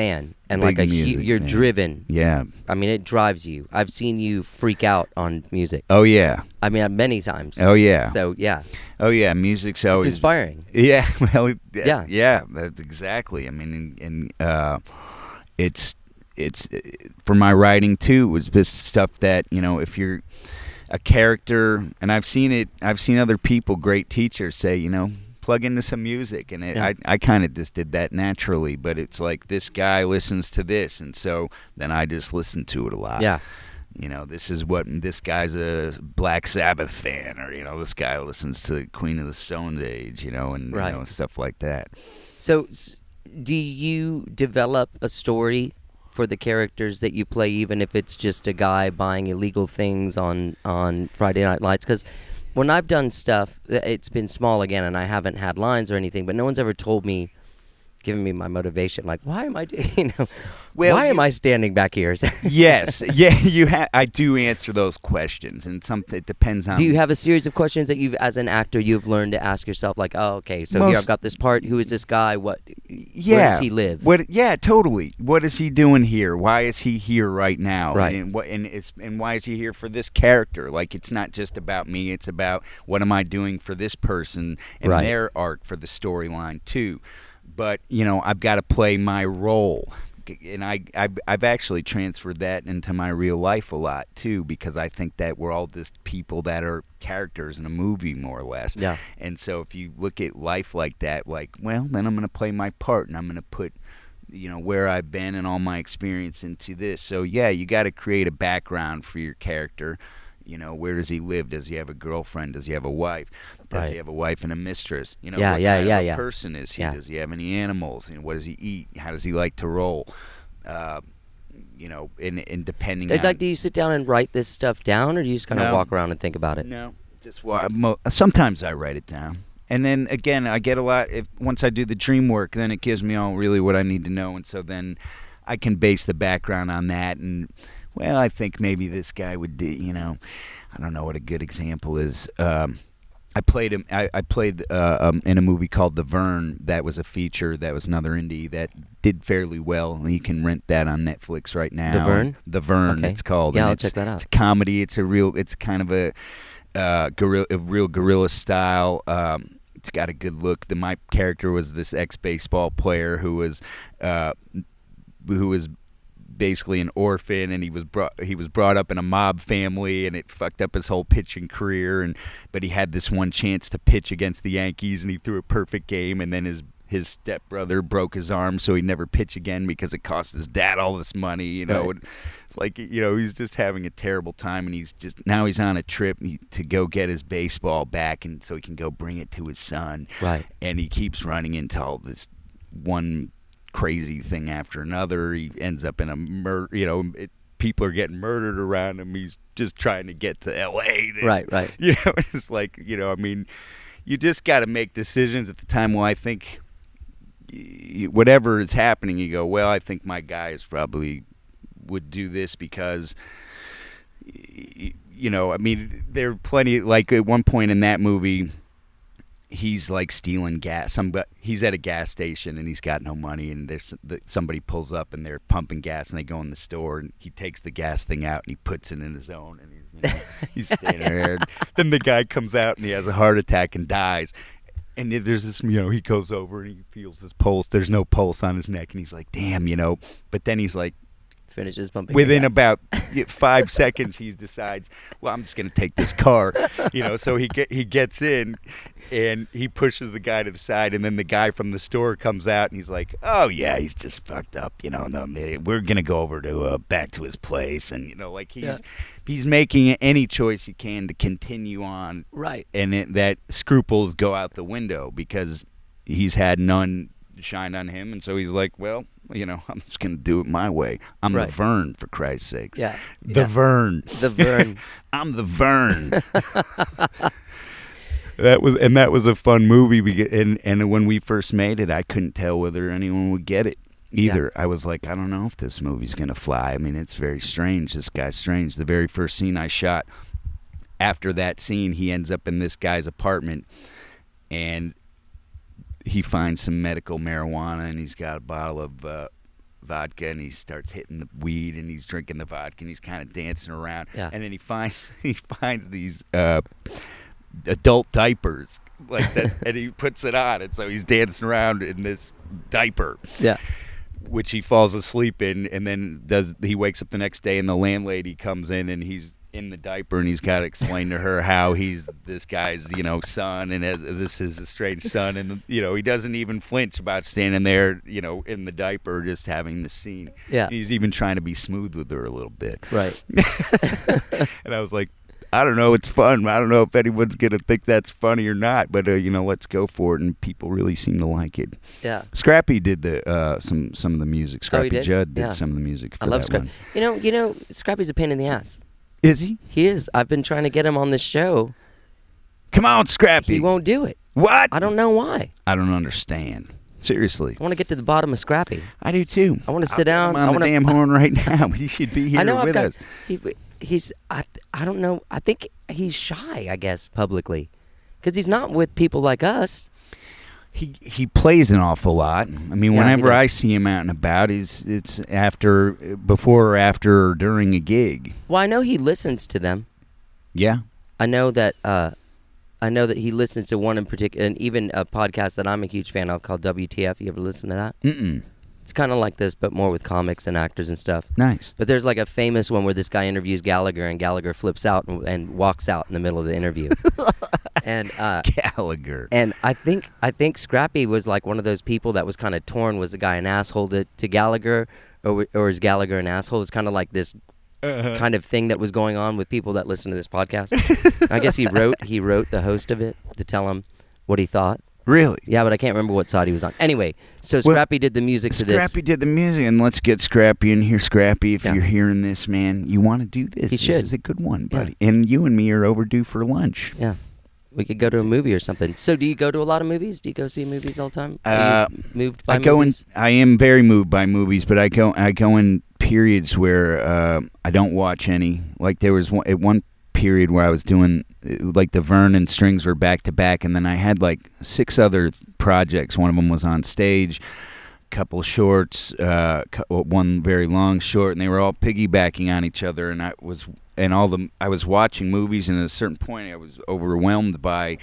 and Big like a hu- music you're fan. driven. Yeah. I mean, it drives you. I've seen you freak out on music. Oh yeah. I mean, many times. Oh yeah. So yeah, Oh yeah. Music's it's always inspiring. Yeah, well, it- Yeah. yeah, that's exactly. I mean, and, and uh, it's it's uh, for my writing too. Was this stuff that you know, if you're a character, and I've seen it, I've seen other people, great teachers, say, you know, plug into some music, and it, Yeah. I I kind of just did that naturally. But it's like this guy listens to this, and so then I just listen to it a lot. Yeah. You know, this is what this guy's a Black Sabbath fan, or you know, this guy listens to Queen of the Stone Age, you know, and Right. you know, stuff like that. So, s- do you develop a story for the characters that you play, even if it's just a guy buying illegal things on, on Friday Night Lights? Because when I've done stuff, uh, it's been small again, and I haven't had lines or anything, but no one's ever told me, given me my motivation, like, why am I, do- you know, Well, why you- am I standing back here? Yes, yeah, you ha- I do answer those questions, and some it depends on. Do you have a series of questions that you've, as an actor, you've learned to ask yourself, like, oh, okay, so here Most- I've got this part. Who is this guy? What? Yeah. Where does he live? What? Yeah, totally. What is he doing here? Why is he here right now? Right. And what? And it's and why is he here for this character? Like, it's not just about me. It's about what am I doing for this person and Right. their arc for the storyline too. But you know, I've got to play my role. And I, I've, I've actually transferred that into my real life a lot too, because I think that we're all just people that are characters in a movie, more or less. Yeah. And so if you look at life like that, like, well, then I'm going to play my part, and I'm going to put, you know, where I've been and all my experience into this. So yeah, you got to create a background for your character. You know, where does he live? Does he have a girlfriend? Does he have a wife? Does Right. he have a wife and a mistress? You know, Yeah, what yeah, kind yeah, of a yeah. person is he? Yeah. Does he have any animals? You know, what does he eat? How does he like to roll? Uh, you know, and, and depending Like, on... like, do you sit down and write this stuff down, or do you just kind of No. walk around and think about it? No, just wa- mo- sometimes I write it down, and then again, I get a lot. If once I do the dream work, then it gives me all really what I need to know, and so then I can base the background on that. And well, I think maybe this guy would do. You know, I don't know what a good example is. Um, I played him. I, I played uh, um, in a movie called The Vern. That was a feature. That was another indie that did fairly well. And you can rent that on Netflix right now. The Vern? The Vern. Okay. It's called. Yeah, and I'll it's, check that out. It's a comedy. It's a real. It's kind of a uh, guerrilla, a real guerrilla style. Um, it's got a good look. The my character was this ex baseball player who was, uh, who was basically an orphan, and he was brought he was brought up in a mob family, and it fucked up his whole pitching career. And but he had this one chance to pitch against the Yankees, and he threw a perfect game, and then his his stepbrother broke his arm, so he'd never pitch again because it cost his dad all this money. You know, Right. and it's like, you know, he's just having a terrible time, and he's just now he's on a trip to go get his baseball back, and so he can go bring it to his son. Right. And he keeps running into all this one crazy thing after another. He ends up in a murder, you know, it, people are getting murdered around him. He's just trying to get to L A. Right, right. You know, it's like, you know, I mean, you just got to make decisions at the time. Well, I think y- whatever is happening, you go, well, I think my guys probably would do this because, y- you know, I mean, there are plenty, like at one point in that movie, he's like stealing gas. Somebody, he's at a gas station and he's got no money, and there's somebody pulls up and they're pumping gas, and they go in the store, and he takes the gas thing out and he puts it in his own, and he's, you know, he's standing there. Then the guy comes out and he has a heart attack and dies. And there's this, you know, he goes over and he feels his pulse. There's no pulse on his neck, and he's like, "Damn," you know. But then he's like, Finishes pumping. within gas. about five seconds, he decides, well, I'm just going to take this car, you know. So he get, he gets in, and he pushes the guy to the side, and then the guy from the store comes out, and he's like, "Oh yeah, he's just fucked up, you know. No, we're going to go over to uh, back to his place," and you know, like he's Yeah. he's making any choice he can to continue on, Right. and it, that scruples go out the window because he's had none shine on him, and so he's like, well, you know, I'm just gonna do it my way. I'm Right. the Vern, for Christ's sake. Yeah. The yeah. Vern. The Vern. I'm the Vern. That was and that was a fun movie. We get, and and when we first made it, I couldn't tell whether anyone would get it either. I was like, I don't know if this movie's gonna fly. I mean, it's very strange. This guy's strange. The very first scene I shot, after that scene, he ends up in this guy's apartment, and he finds some medical marijuana, and he's got a bottle of uh, vodka, and he starts hitting the weed, and he's drinking the vodka, and he's kind of dancing around. Yeah. And then he finds he finds these uh, adult diapers like that, and he puts it on, and so he's dancing around in this diaper. Yeah. Which he falls asleep in, and then does he wakes up the next day, and the landlady comes in, and he's in the diaper, and he's got to explain to her how he's this guy's, you know, son, and as, this is a strange son, and you know he doesn't even flinch about standing there, you know, in the diaper, just having the scene. Yeah. He's even trying to be smooth with her a little bit. Right. And I was like, I don't know, it's fun. I don't know if anyone's gonna think that's funny or not, but uh, you know, let's go for it. And people really seem to like it. Yeah. Scrappy did the uh, some some of the music. Oh, Scrappy he did? Judd did Yeah. some of the music. For I love that Scrappy. one. You know, you know, Scrappy's a pain in the ass. Is he? He is. I've been trying to get him on this show. Come on, Scrappy. He won't do it. What? I don't know why. I don't understand. Seriously. I want to get to the bottom of Scrappy. I do too. I wanna sit down. I'm I on wanna- the damn horn right now. He should be here I know. I've with got. us. He, he's. I. I don't know. I think he's shy. I guess publicly, because he's not with people like us. He he plays an awful lot. I mean, Yeah, he whenever does. I see him out and about, he's it's after, before or after or during a gig. Well, I know he listens to them. Yeah. I know that. Uh, I know that he listens to one in particular, and even a podcast that I'm a huge fan of called W T F. You ever listen to that? Mm-mm. It's kind of like this, but more with comics and actors and stuff. Nice. But there's like a famous one where this guy interviews Gallagher, and Gallagher flips out and, and walks out in the middle of the interview. and uh, Gallagher. and I think I think Scrappy was like one of those people that was kind of torn. Was the guy an asshole to, to Gallagher, or or is Gallagher an asshole? It's kind of like this Uh-huh. kind of thing that was going on with people that listen to this podcast. I guess he wrote he wrote the host of it to tell him what he thought. Really? Yeah, but I can't remember what side he was on. Anyway, so Well, Scrappy did the music to this. Scrappy did the music, and let's get Scrappy in here. Scrappy, if Yeah. you're hearing this, man, you want to do this. He This should. is a good one, buddy. And you and me are overdue for lunch. Yeah. We could go to a movie or something. So do you go to a lot of movies? Do you go see movies all the time? Are Uh, you moved by I go movies? in. I am very moved by movies, but I go. I go in periods where uh, I don't watch any. Like there was one, at one period where I was doing uh, like the Vern and Strings were back to back, and then I had like six other projects. One of them was on stage, a couple shorts, uh, cou- one very long short, and they were all piggybacking on each other. And I was and all the I was watching movies, and at a certain point, I was overwhelmed by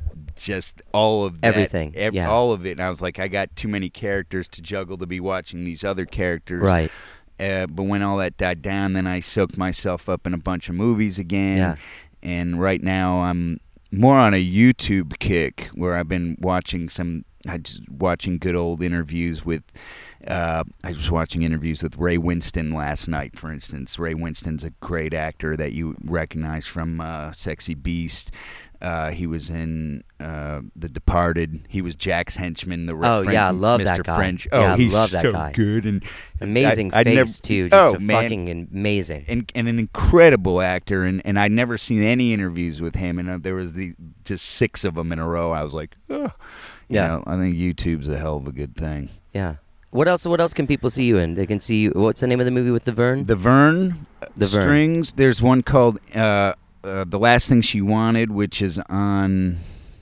just all of that, Everything, ev- yeah. all of it. And I was like, I got too many characters to juggle to be watching these other characters. Right. Uh, but when all that died down, then I soaked myself up in a bunch of movies again. Yeah. And right now I'm more on a YouTube kick where I've been watching some, I just watching good old interviews with, uh, I was watching interviews with Ray Winston last night, for instance. Ray Winston's a great actor that you recognize from uh, Sexy Beast. Uh, he was in uh, The Departed. He was Jack's henchman. The Oh, French, yeah, I love Mister that guy. French. Oh, Yeah, I he's love that so guy. good and Amazing I- I'd face, never- too. Just oh, a man. fucking amazing. and, and an incredible actor, and, and I'd never seen any interviews with him, and uh, there was the just six of them in a row. I was like, oh. You Yeah. know, I think YouTube's a hell of a good thing. Yeah. What else? What else can people see you in? They can see you. What's the name of the movie with the Vern? The Vern, The Vern. Strings. There's one called uh, uh, The Last Thing She Wanted, which is on.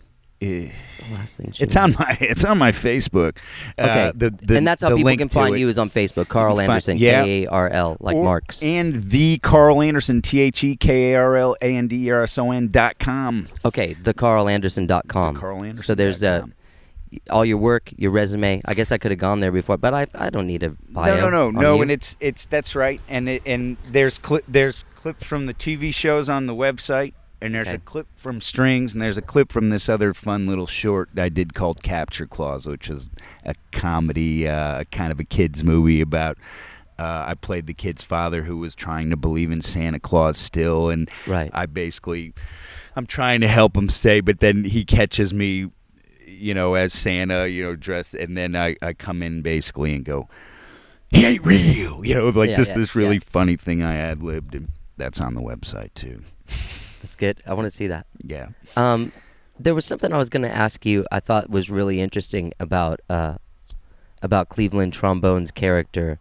Uh, The last thing. she it's did. on my it's on my Facebook. Okay. Uh, the, the, and that's how the people link can to find it. you is on Facebook. Carl Find- Anderson, yeah. K A R L, like Or- Marks. And the Carl Anderson, T H E K A R L A N D E R S O N dot com. Okay, the carl anderson dot com. The Carl Anderson So there's dot uh, com. all your work, your resume. I guess I could have gone there before, but I I don't need a bio. No, no, no, on no, you. and it's it's that's right, and it, and there's cli- there's clips from the T V shows on the website, and there's Okay. a clip from Strings, and there's a clip from this other fun little short I did called Capture Clause, which is a comedy, uh, kind of a kids movie about. Uh, I played the kid's father who was trying to believe in Santa Claus still, and Right. I basically, I'm trying to help him stay, but then he catches me, you know, as Santa, you know, dressed, and then I, I come in basically and go, he ain't real, you know, like Yeah, this yeah, this really yeah. funny thing I ad libbed, and that's on the website too. That's good. I want to see that. Yeah. Um, there was something I was going to ask you. I thought was really interesting about uh, about Cleveland Trombone's character.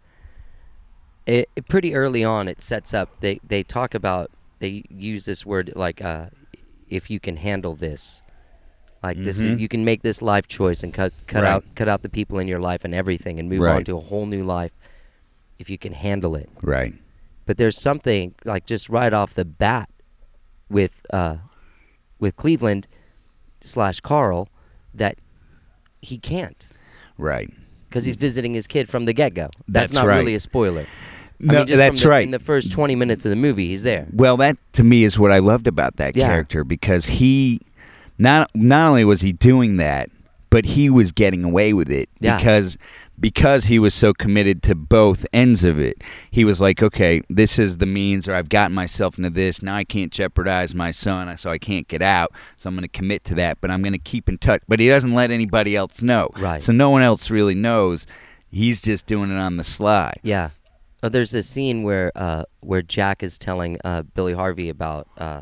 It, it pretty early on, it sets up. They they talk about they use this word like uh, if you can handle this, like this is Mhm. you can make this life choice and cut cut Right. out cut out the people in your life and everything and move on Right. to a whole new life. if you can handle it. Right. But there's something like just right off the bat with uh, with Cleveland slash Carl that he can't Right. because he's visiting his kid from the get go. That's, That's not right. really a spoiler. No, I mean, just that's from the, right. In the first twenty minutes of the movie, he's there. Well, that to me is what I loved about that Yeah. character because he not not only was he doing that, but he was getting away with it Yeah. because because he was so committed to both ends of it. He was like, okay, this is the means, or I've gotten myself into this. Now I can't jeopardize my son, so I can't get out. So I'm going to commit to that, but I'm going to keep in touch. But he doesn't let anybody else know. Right. So no one else really knows. He's just doing it on the sly. Yeah. Oh, there's a scene where uh, where Jack is telling uh, Billy Harvey about uh,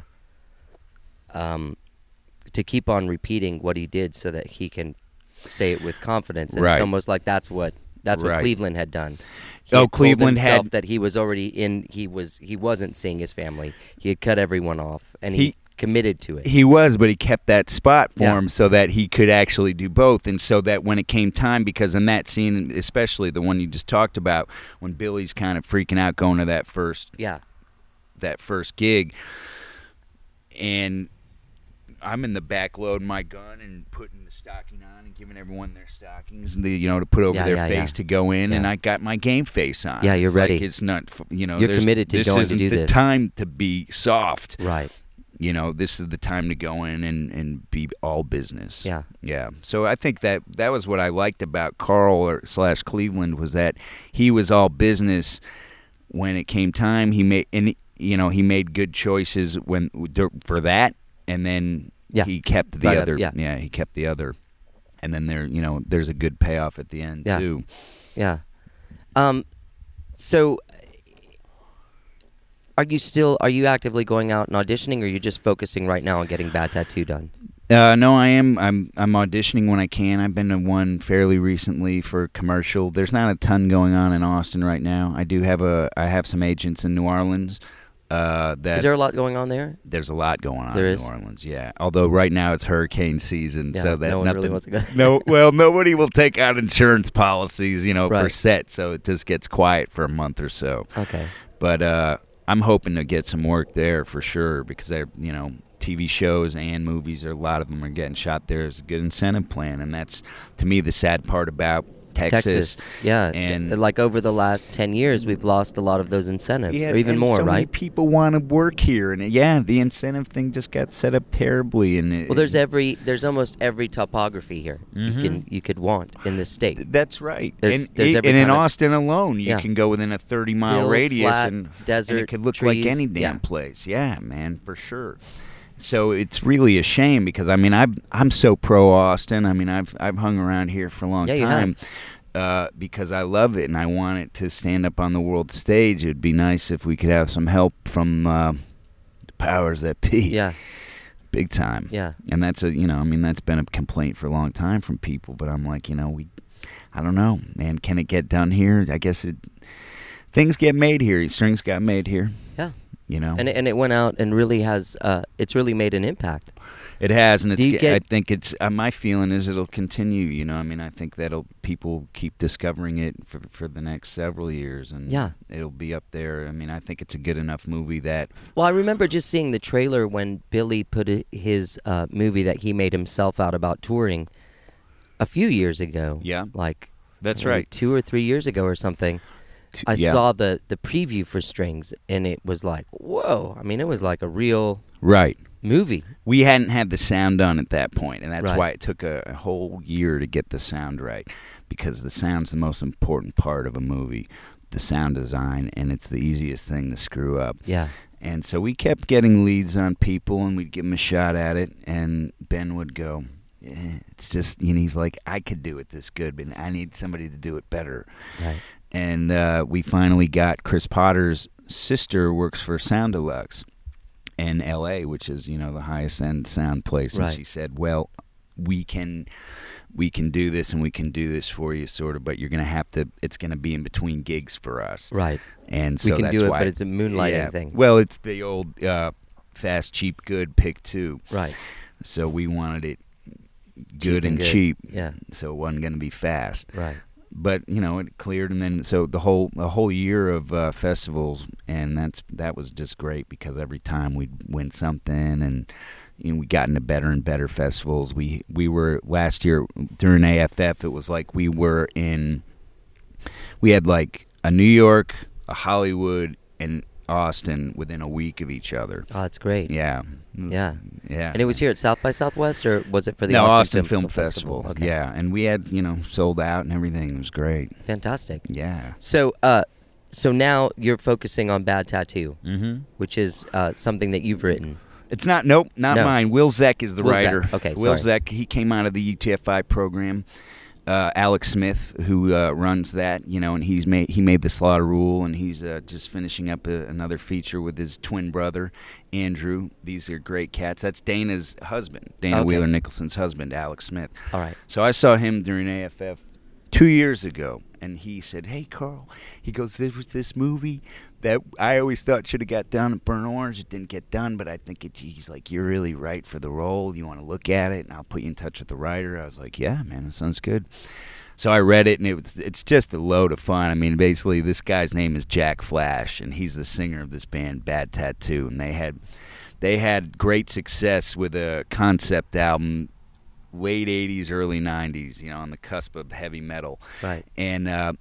um, to keep on repeating what he did so that he can say it with confidence. And Right. it's almost like that's what that's what Right. Cleveland had done. He Oh, had told Cleveland himself had- that he was already in. He was he wasn't seeing his family. He had cut everyone off, and he, He- committed to it. He was, but he kept that spot for Yeah. him so that he could actually do both. And so that when it came time, because in that scene, especially the one you just talked about, when Billy's kind of freaking out going to that first yeah. that first gig, and I'm in the back loading my gun and putting the stocking on and giving everyone their stockings, the, you know, to put over Yeah, their yeah, face yeah. to go in, and Yeah. I got my game face on. Yeah, you're It's ready. Like it's not, f- you know, You're there's- committed to this going to isn't do the this. time to be soft. Right. You know, this is the time to go in and, and be all business. Yeah. Yeah. So I think that that was what I liked about Carl or slash Cleveland was that he was all business when it came time. He made and you know he made good choices when for that, and then Yeah. he kept the Right up, other. yeah. he kept the other, and then there you know there's a good payoff at the end Yeah. too. Yeah. Um. So, are you still are you actively going out and auditioning, or are you just focusing right now on getting Bad Tattoo done? Uh, no, I am. I'm I'm auditioning when I can. I've been to one fairly recently for a commercial. There's not a ton going on in Austin right now. I do have a. I have some agents in New Orleans. Uh, that Is there a lot going on there? there's a lot going on There in is? New Orleans. Yeah. Although right now it's hurricane season, Yeah, so that no one nothing. really wants to go. no, well, nobody will take out insurance policies, you know, for Right. set. So it just gets quiet for a month or so. Okay. But uh, I'm hoping to get some work there for sure because they're, you know, T V shows and movies, are, a lot of them are getting shot there. It's a good incentive plan, and that's to me the sad part about Texas. Texas, yeah, and like over the last ten years, we've lost a lot of those incentives, yeah, or even and more, so many right? people want to work here, and yeah, the incentive thing just got set up terribly. And it, Well, there's every, there's almost every topography here Mm-hmm. you can, you could want in this state. That's right. There's- and there's and every in kind of- Austin alone, you Yeah. can go within a thirty mile Hills, radius flat, and, desert, and it could look trees, like any damn yeah. place. Yeah, man, for sure. So it's really a shame because I mean I'm I'm so pro Austin. I mean I've I've hung around here for a long Yeah, you time. Uh, because I love it and I want it to stand up on the world stage. It'd be nice if we could have some help from uh, the powers that be. Yeah, Big time. yeah, And that's a, you know, I mean, that's been a complaint for a long time from people, but I'm like, you know, we, I don't know, man, can it get done here? I guess it, things get made here. Strings got made here, yeah. you know. And it- and it went out and really has, uh, it's really made an impact. It has, and it's. Do you ge- get- I think it's. Uh, my feeling is it'll continue. You know, I mean, I think that'll people keep discovering it for for the next several years, and Yeah. it'll be up there. I mean, I think it's a good enough movie that. Well, I remember just seeing the trailer when Billy put i- his uh, movie that he made himself out about touring a few years ago. Yeah. Like That's maybe right. two or three years ago or something. T- I yeah. saw the the preview for Strings, and it was like, whoa! I mean, it was like a real Right. movie. We hadn't had the sound done at that point, and that's Right. why it took a, a whole year to get the sound right, because the sound's the most important part of a movie, the sound design, and it's the easiest thing to screw up. Yeah, And so we kept getting leads on people, and we'd give them a shot at it, and Ben would go, eh, it's just, you know, he's like, I could do it this good, but I need somebody to do it better. right. And uh, we finally got Chris Potter's sister works for Sound Deluxe in L A, which is, you know, the highest end sound place. And Right. she said, well, we can we can do this and we can do this for you, sort of, but you're going to have to, it's going to be in between gigs for us. Right. And We so can that's do it, why, but it's a moonlighting yeah. thing. Well, it's the old uh, fast, cheap, good pick two. Right. So we wanted it Cheap good and and good. cheap. Yeah. So it wasn't going to be fast. Right. but you know it cleared, and then so the whole the whole year of uh, festivals, and that's that was just great because every time we'd win something, and you know, we got into better and better festivals. We we were last year during A F F. It was like we were in. We had like a New York, a Hollywood, and Austin within a week of each other. Oh, that's great. Yeah. It was- Yeah. Yeah. And it was here at South by Southwest, or was it for the no, Austin, Austin Film, Festival. Okay. Yeah, and we had, you know, sold out and everything. It was great. Fantastic. Yeah. So, uh, so now you're focusing on Bad Tattoo, Mm-hmm. which is uh, something that you've written. It's not, nope, not No. mine. Will Zeck is the Will Zeck. writer. Okay, Will sorry. Zeck, he came out of the U T F I program. Uh, Alex Smith, who uh, runs that, you know, and he's made he made the Slaughter Rule, and he's uh, just finishing up a, another feature with his twin brother, Andrew. These are great cats. That's Dana's husband, Dana Okay. Wheeler Nicholson's husband, Alex Smith. All right. So I saw him during A F F two years ago, and he said, "Hey, Carl," he goes, "There was this movie that I always thought should have got done at Burnt Orange. It didn't get done, but I think it." He's like, "You're really right for the role. You want to look at it, and I'll put you in touch with the writer." I was like, "Yeah, man, it sounds good." So I read it, and it was it's just a load of fun. I mean, basically, this guy's name is Jack Flash, and he's the singer of this band, Bad Tattoo, and they had they had great success with a concept album. Late eighties, early nineties, you know, on the cusp of heavy metal. Right. And uh,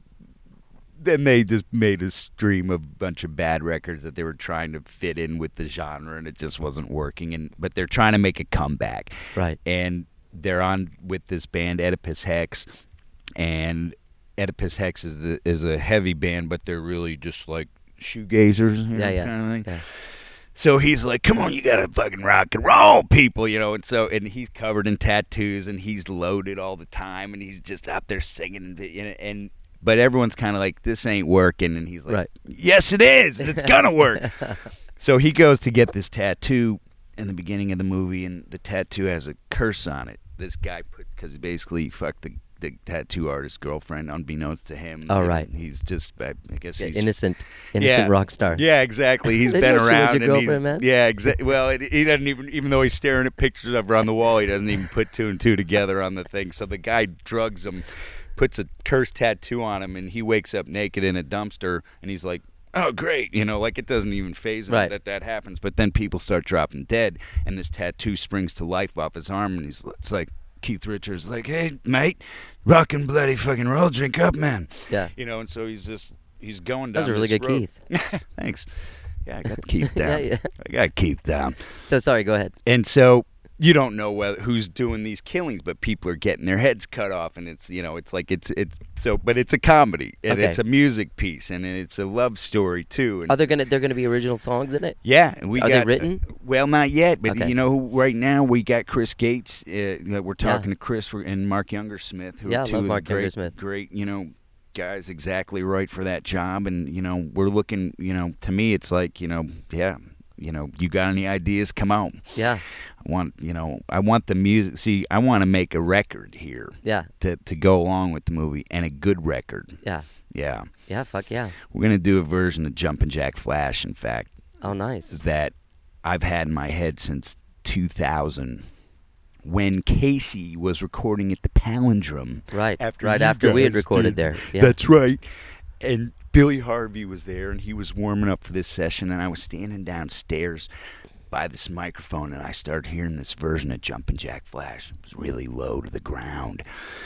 then they just made a stream of a bunch of bad records that they were trying to fit in with the genre, and it just wasn't working. And But they're trying to make a comeback. Right. And they're on with this band, Oedipus Hex. And Oedipus Hex is, the, is a heavy band, but they're really just like shoegazers. You know, Yeah, yeah. Kind of thing. yeah. So he's like, "Come on, you gotta fucking rock and roll, people," you know. And so, and he's covered in tattoos, and he's loaded all the time, and he's just out there singing, and, and, and but everyone's kind of like, "This ain't working," and he's like, Right. "Yes, it is. It's gonna work." So he goes to get this tattoo in the beginning of the movie, and the tattoo has a curse on it. This guy put because basically he fucked the. The tattoo artist's girlfriend, unbeknownst to him. Oh, And right. He's just, I I guess Yeah, he's innocent, innocent Yeah. rock star. Yeah, exactly. He's Didn't been know she was around. your and he's, girlfriend, man? Yeah, exactly. Well, it, he doesn't even, even though he's staring at pictures of her on the wall, he doesn't even put two and two together on the thing. So the guy drugs him, puts a cursed tattoo on him, and he wakes up naked in a dumpster, and he's like, "Oh, great." You know, like it doesn't even faze him Right. that that happens. But then people start dropping dead, and this tattoo springs to life off his arm, and he's it's like, Keith Richards like, "Hey, mate, rock and bloody fucking roll, drink up, man." Yeah. You know, and so he's just he's going down. That was a really this good road. Keith. Thanks. Yeah, I got Keith down. Yeah, yeah. I got Keith down. So sorry. Go ahead. And so you don't know whether, who's doing these killings, but people are getting their heads cut off, and it's you know it's like it's it's so, but it's a comedy and Okay. it's a music piece and it's a love story too. And Are there gonna there gonna be original songs in it? yeah, and we Are got they written? well, not yet, but Okay. you know, who right now we got Chris Gates. Uh, we're talking to Chris and Mark Younger-Smith, who Yeah, I are two love of the Mark great, Younger-Smith. great, you know, guys exactly right for that job. And you know, we're looking, you know, to me, it's like, you know, yeah, you know, you got any ideas? Come out. Yeah. I want, you know, I want the music. See, I want to make a record here Yeah. to to go along with the movie, and a good record. Yeah. Yeah, Yeah. Fuck yeah. we're gonna do a version of Jumpin' Jack Flash. In fact, Oh, nice. that I've had in my head since two thousand, when Casey was recording at the Palindrome. Right. After right you after we had guys recorded did. there. Yeah. That's right. And Billy Harvey was there, and he was warming up for this session, and I was standing downstairs by this microphone, and I started hearing this version of Jumpin' Jack Flash. It was really low to the ground.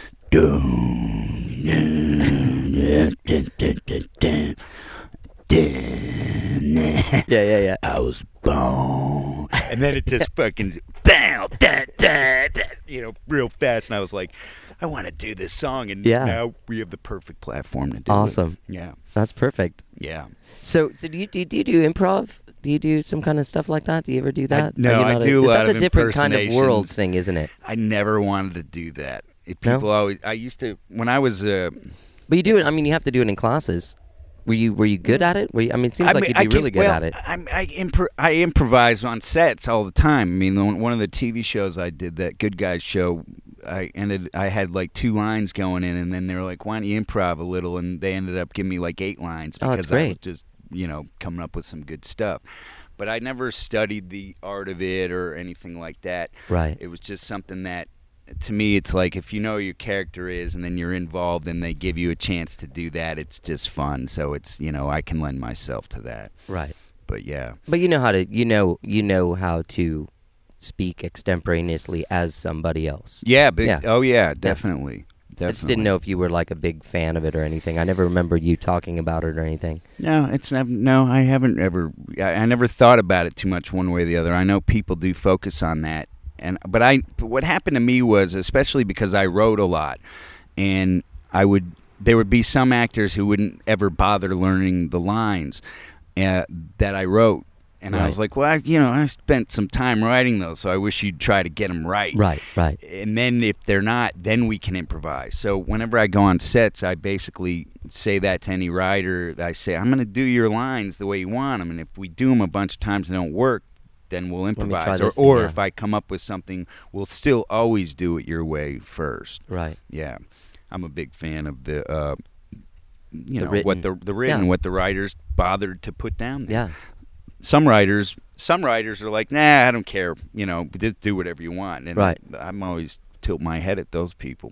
yeah. Yeah. Yeah. I was born. And then it just fucking, bow, da, da, da, you know, real fast. And I was like, I want to do this song. And Yeah. now we have the perfect platform to do Awesome. it. Yeah. That's perfect. Yeah. So, so do you do, you- do you do improv? Do you do some kind of stuff like that? Do you ever do that? no, Are you I not do a 'cause lot that's of a different kind of world impersonations. thing, isn't it? I never wanted to do that. It, No? people always, I used to, when I was, uh, But you do it. I mean, you have to do it in classes. Were you Were you good at it? Were you, I mean, it seems I like mean, you'd I be can- really good well, at it. I, I, impro- I improvise on sets all the time. I mean, on one of the T V shows I did, that Good Guys show, I ended. I had like two lines going in, and then they were like, "Why don't you improv a little?" And they ended up giving me like eight lines Oh, because that's I was great. just, you know, coming up with some good stuff. But I never studied the art of it or anything like that. Right. It was just something that to me, it's like if you know who your character is and then you're involved and they give you a chance to do that, it's just fun. So it's, you know, I can lend myself to that. Right. But yeah. But you know how to, you know, you know how to speak extemporaneously as somebody else. Yeah. Big, Yeah. Oh, yeah, definitely. Definitely. I just didn't know if you were like a big fan of it or anything. I never remembered you talking about it or anything. No, it's nev- no. I haven't ever. I, I never thought about it too much one way or the other. I know people do focus on that, and but I. But what happened to me was, especially because I wrote a lot, and I would. There would be some actors who wouldn't ever bother learning the lines uh, that I wrote. And Right. I was like, well, I, you know, I spent some time writing those, so I wish you'd try to get them right. Right, right. And then if they're not, then we can improvise. So whenever I go on sets, I basically say that to any writer. I say, I'm going to do your lines the way you want them. And if we do them a bunch of times and they don't work, then we'll me try improvise. Or, this thing, or yeah. if I come up with something, we'll still always do it your way first. Right. Yeah. I'm a big fan of the, uh, you The know, written. what the, the written, Yeah. what the writers bothered to put down there. Yeah. Some writers, some writers are like, nah, I don't care. You know, just do whatever you want. And Right. I'm always tilt my head at those people.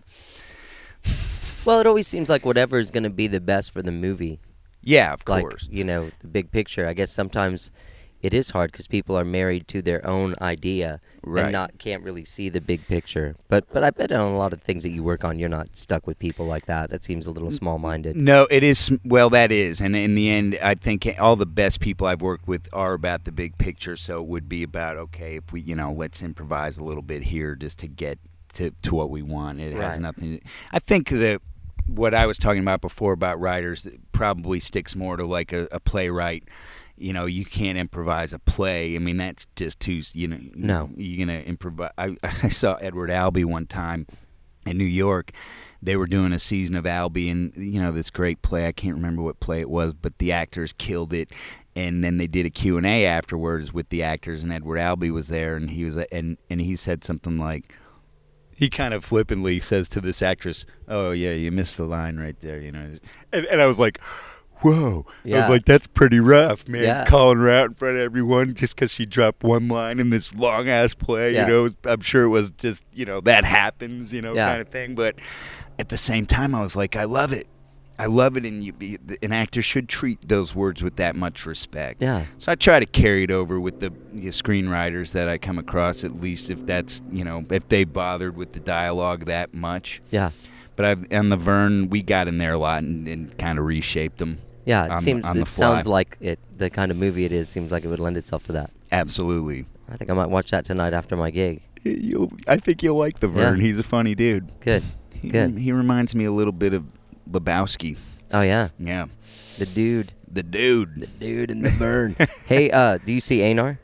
Well, it always seems like whatever is going to be the best for the movie. Yeah, of Like, course. you know, the big picture. I guess sometimes it is hard because people are married to their own idea Right. and not can't really see the big picture. But but I bet on a lot of things that you work on, you're not stuck with people like that. That seems a little small-minded. No, it is. Well, that is, and in the end, I think all the best people I've worked with are about the big picture. So it would be about, okay, if we, you know, let's improvise a little bit here just to get to to what we want. It has Right. nothing. To, I think that what I was talking about before about writers probably sticks more to like a, a playwright. You know, you can't improvise a play. I mean, that's just too. You know, No. you're gonna improvise. I, I saw Edward Albee one time in New York. They were doing a season of Albee, and you know this great play. I can't remember what play it was, but the actors killed it. And then they did a Q and A afterwards with the actors, and Edward Albee was there, and he was and and he said something like, he kind of flippantly says to this actress, "Oh yeah, you missed the line right there," you know. And, and I was like, whoa. I Yeah. was like, that's pretty rough, man. Yeah. Calling her out in front of everyone just because she dropped one line in this long-ass play, Yeah. you know. I'm sure it was just, you know, that happens, you know, Yeah. kind of thing. But at the same time, I was like, I love it. I love it, and you, be- an actor should treat those words with that much respect. Yeah. So I try to carry it over with the, the screenwriters that I come across, at least if that's, you know, if they bothered with the dialogue that much. Yeah. But I've, on the Vern, we got in there a lot and, and kind of reshaped them. Yeah, it on the- seems on the it sounds fly. like it the kind of movie it is seems like it would lend itself to that. Absolutely. I think I might watch that tonight after my gig. You'll, I think you'll like the Vern. Yeah. He's a funny dude. Good. He, Good. He reminds me a little bit of Lebowski. Oh yeah. Yeah. The dude. The dude. The dude in the burn. Hey, uh, do you see Einar?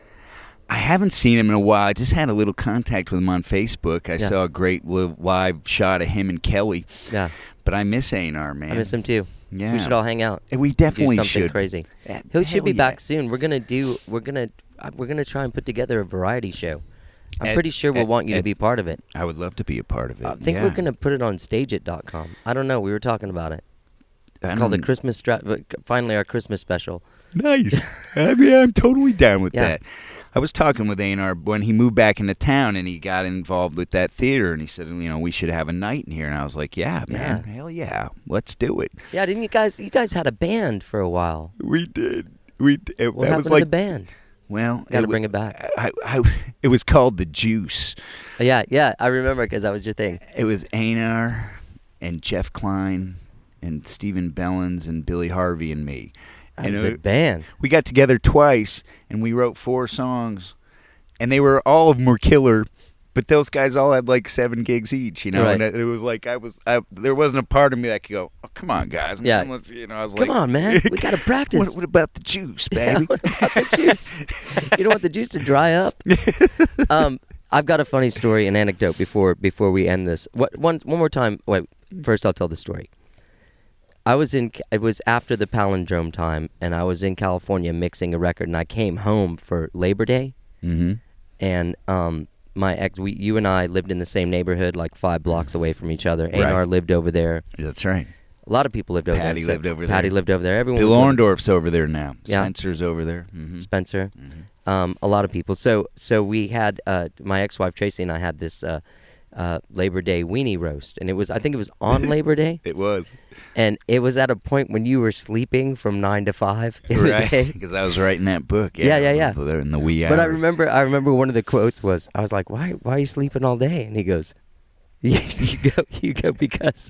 I haven't seen him in a while. I just had a little contact with him on Facebook. I Yeah. saw a great li- live shot of him and Kelly. Yeah. But I miss Einar, man. I miss him too. Yeah. We should all hang out. And we definitely do something should. crazy. Yeah, He should hell be yeah. back soon. We're gonna do. We're gonna. uh, We're gonna try and put together a variety show. I'm At- pretty sure we'll at- want you to at- be part of it. I would love to be a part of it. I think yeah. we're gonna put it on stage it dot com. I don't know. We were talking about it. It's I called the don't- Christmas. Stra- finally, our Christmas special. Nice. I mean, I'm totally down with Yeah. that. I was talking with Einar when he moved back into town and he got involved with that theater, and he said, you know, we should have a night in here. And I was like, yeah, man, Yeah. hell yeah, let's do it. Yeah, didn't you guys? You guys had a band for a while. We did. We d- it, What that happened was like to the band? well, Gotta wa- bring it back. I, I, it was called The Juice. Yeah, yeah, I remember because that was your thing. It was Einar and Jeff Klein and Stephen Bellens and Billy Harvey and me. That's And a it- band. we got together twice and we wrote four songs, and they were all of them were killer, but those guys all had like seven gigs each, you know. Right. And it, it was like I was, I, there wasn't a part of me that could go, "Oh, come on, guys!" Yeah. Man, let's-" you know, I was Come like, on, man. We gotta practice. What, what about the juice, Yeah, baby? what about the juice? You don't want the juice to dry up? um, I've got a funny story, an anecdote before before we end this. What one one more time? Wait, first I'll tell the story. I was in. It was after the palindrome time, and I was in California mixing a record, and I came home for Labor Day, Mm-hmm. and um, my ex, we, you and I lived in the same neighborhood, like five blocks away from each other. Einar Right. lived over there. That's right. A lot of people lived over Patty there. lived over Patty there. lived over there. Everyone. Bill was living- Orndorff's over there now. Yeah. Spencer's over there. Mm-hmm. Spencer, um, a lot of people. So, so we had uh, my ex-wife Tracy and I had this uh, uh, Labor Day weenie roast, and it was I think it was on Labor Day, It was. and it was at a point when you were sleeping from nine to five in Right, the day. because I was writing that book. Yeah, yeah, yeah. In the wee hours. But I remember, I remember one of the quotes was, I was like, "Why, why are you sleeping all day?" And he goes, "You, you go, you go because,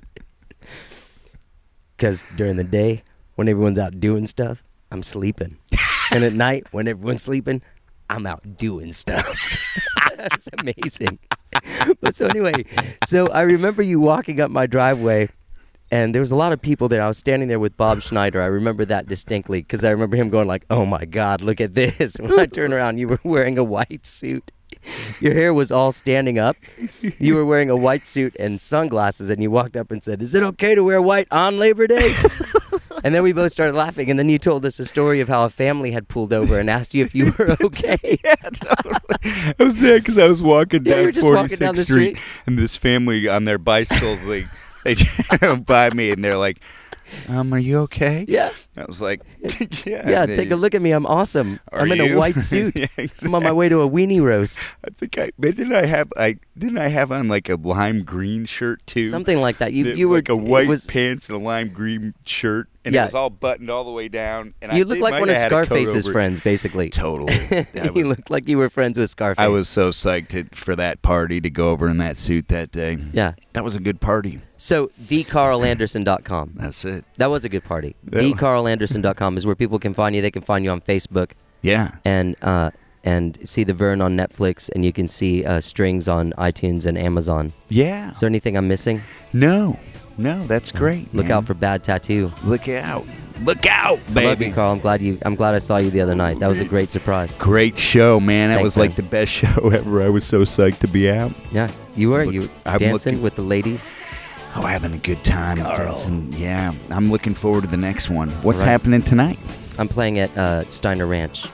because during the day when everyone's out doing stuff, I'm sleeping, and at night when everyone's sleeping, I'm out doing stuff." That's amazing. But so anyway, so I remember you walking up my driveway. And there was a lot of people there. I was standing there with Bob Schneider. I remember that distinctly because I remember him going like, "Oh my God, look at this." When I turned around, you were wearing a white suit. Your hair was all standing up. You were wearing a white suit and sunglasses, and you walked up and said, "Is it okay to wear white on Labor Day?" And then we both started laughing, and then you told us a story of how a family had pulled over and asked you if you were okay. Yeah, totally. I was there because I was walking Yeah, you down were just walking down the forty-sixth Street, street. and this family on their bicycles, like, they drove by me, and they're like, um, "Are you okay?" Yeah. I was like, "Yeah." Yeah, they- take a look at me. I'm awesome. Are I'm in a you? white suit. Yeah, I'm on my way to a weenie roast. I think I but didn't I have I didn't I have on like a lime green shirt too? Something like that. You It you was were like a it white was, pants and a lime green shirt, and Yeah. it was all buttoned all the way down. And I You look think like might one of have had a coat Scarface's over it. friends, basically. Totally. I you was, looked like you were friends with Scarface. I was so psyched to, for that party to go over in that suit that day. Yeah. That was a good party. So, the carl anderson dot com. That's it. That was a good party. Yeah. the carl anderson dot com is where people can find you. They can find you on Facebook Yeah. and uh, and see The Vern on Netflix, and you can see uh, Strings on iTunes and Amazon. Yeah. Is there anything I'm missing? No. No, that's great. Look man. out for Bad Tattoo. Look out. Look out, I baby. love you, Carl. I'm glad you. I'm glad I saw you the other night. That was a great surprise. Great show, man. That Thanks, was like man. the best show ever. I was so psyched to be out. Yeah, you were. Look- You were I'm dancing looking- with the ladies. Oh, having a good time. Carl. dancing. Yeah. I'm looking forward to the next one. What's All right. happening tonight? I'm playing at uh, Steiner Ranch.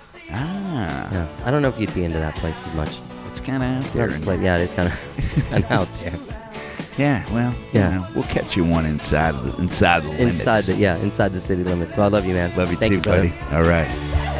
Ah. Yeah, I don't know if you'd be into that place too much. It's kind of out It's there. hard to play. Yeah, it is kind of it's kind of out there. Yeah, well, Yeah. you know, we'll catch you one inside of the, inside the limits. Inside the yeah, inside the city limits. So I love you, man. Love you Thank too, you, brother. buddy. All right.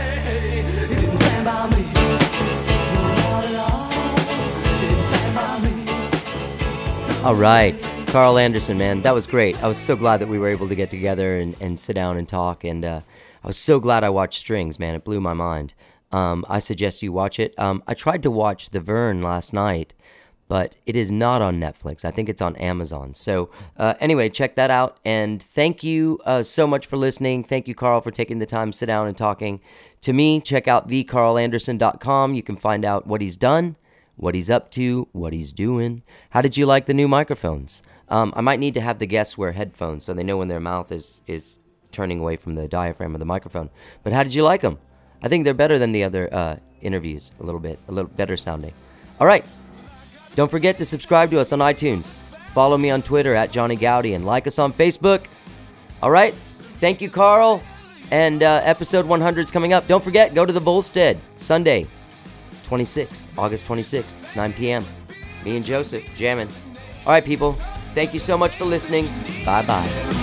All right, Carl Anderson, man, that was great. I was so glad that we were able to get together and, and sit down and talk. And uh, I was so glad I watched Strings, man. It blew my mind. Um, I suggest you watch it. Um, I tried to watch The Vern last night, but it is not on Netflix. I think it's on Amazon. So uh, anyway, check that out. And thank you uh, so much for listening. Thank you, Carl, for taking the time to sit down and talking to me. Check out the carl anderson dot com. You can find out what he's done, what he's up to, what he's doing. How did you like the new microphones? Um, I might need to have the guests wear headphones so they know when their mouth is, is turning away from the diaphragm of the microphone. But how did you like them? I think they're better than the other uh, interviews, a little bit, a little better sounding. All right. Don't forget to subscribe to us on iTunes. Follow me on Twitter at Johnny Gowdy and like us on Facebook. All right. Thank you, Carl. And uh, episode one hundred is coming up. Don't forget, go to the Volstead Sunday, twenty-sixth, August twenty-sixth, nine p.m. Me and Joseph jamming. All right, people. Thank you so much for listening. Bye-bye.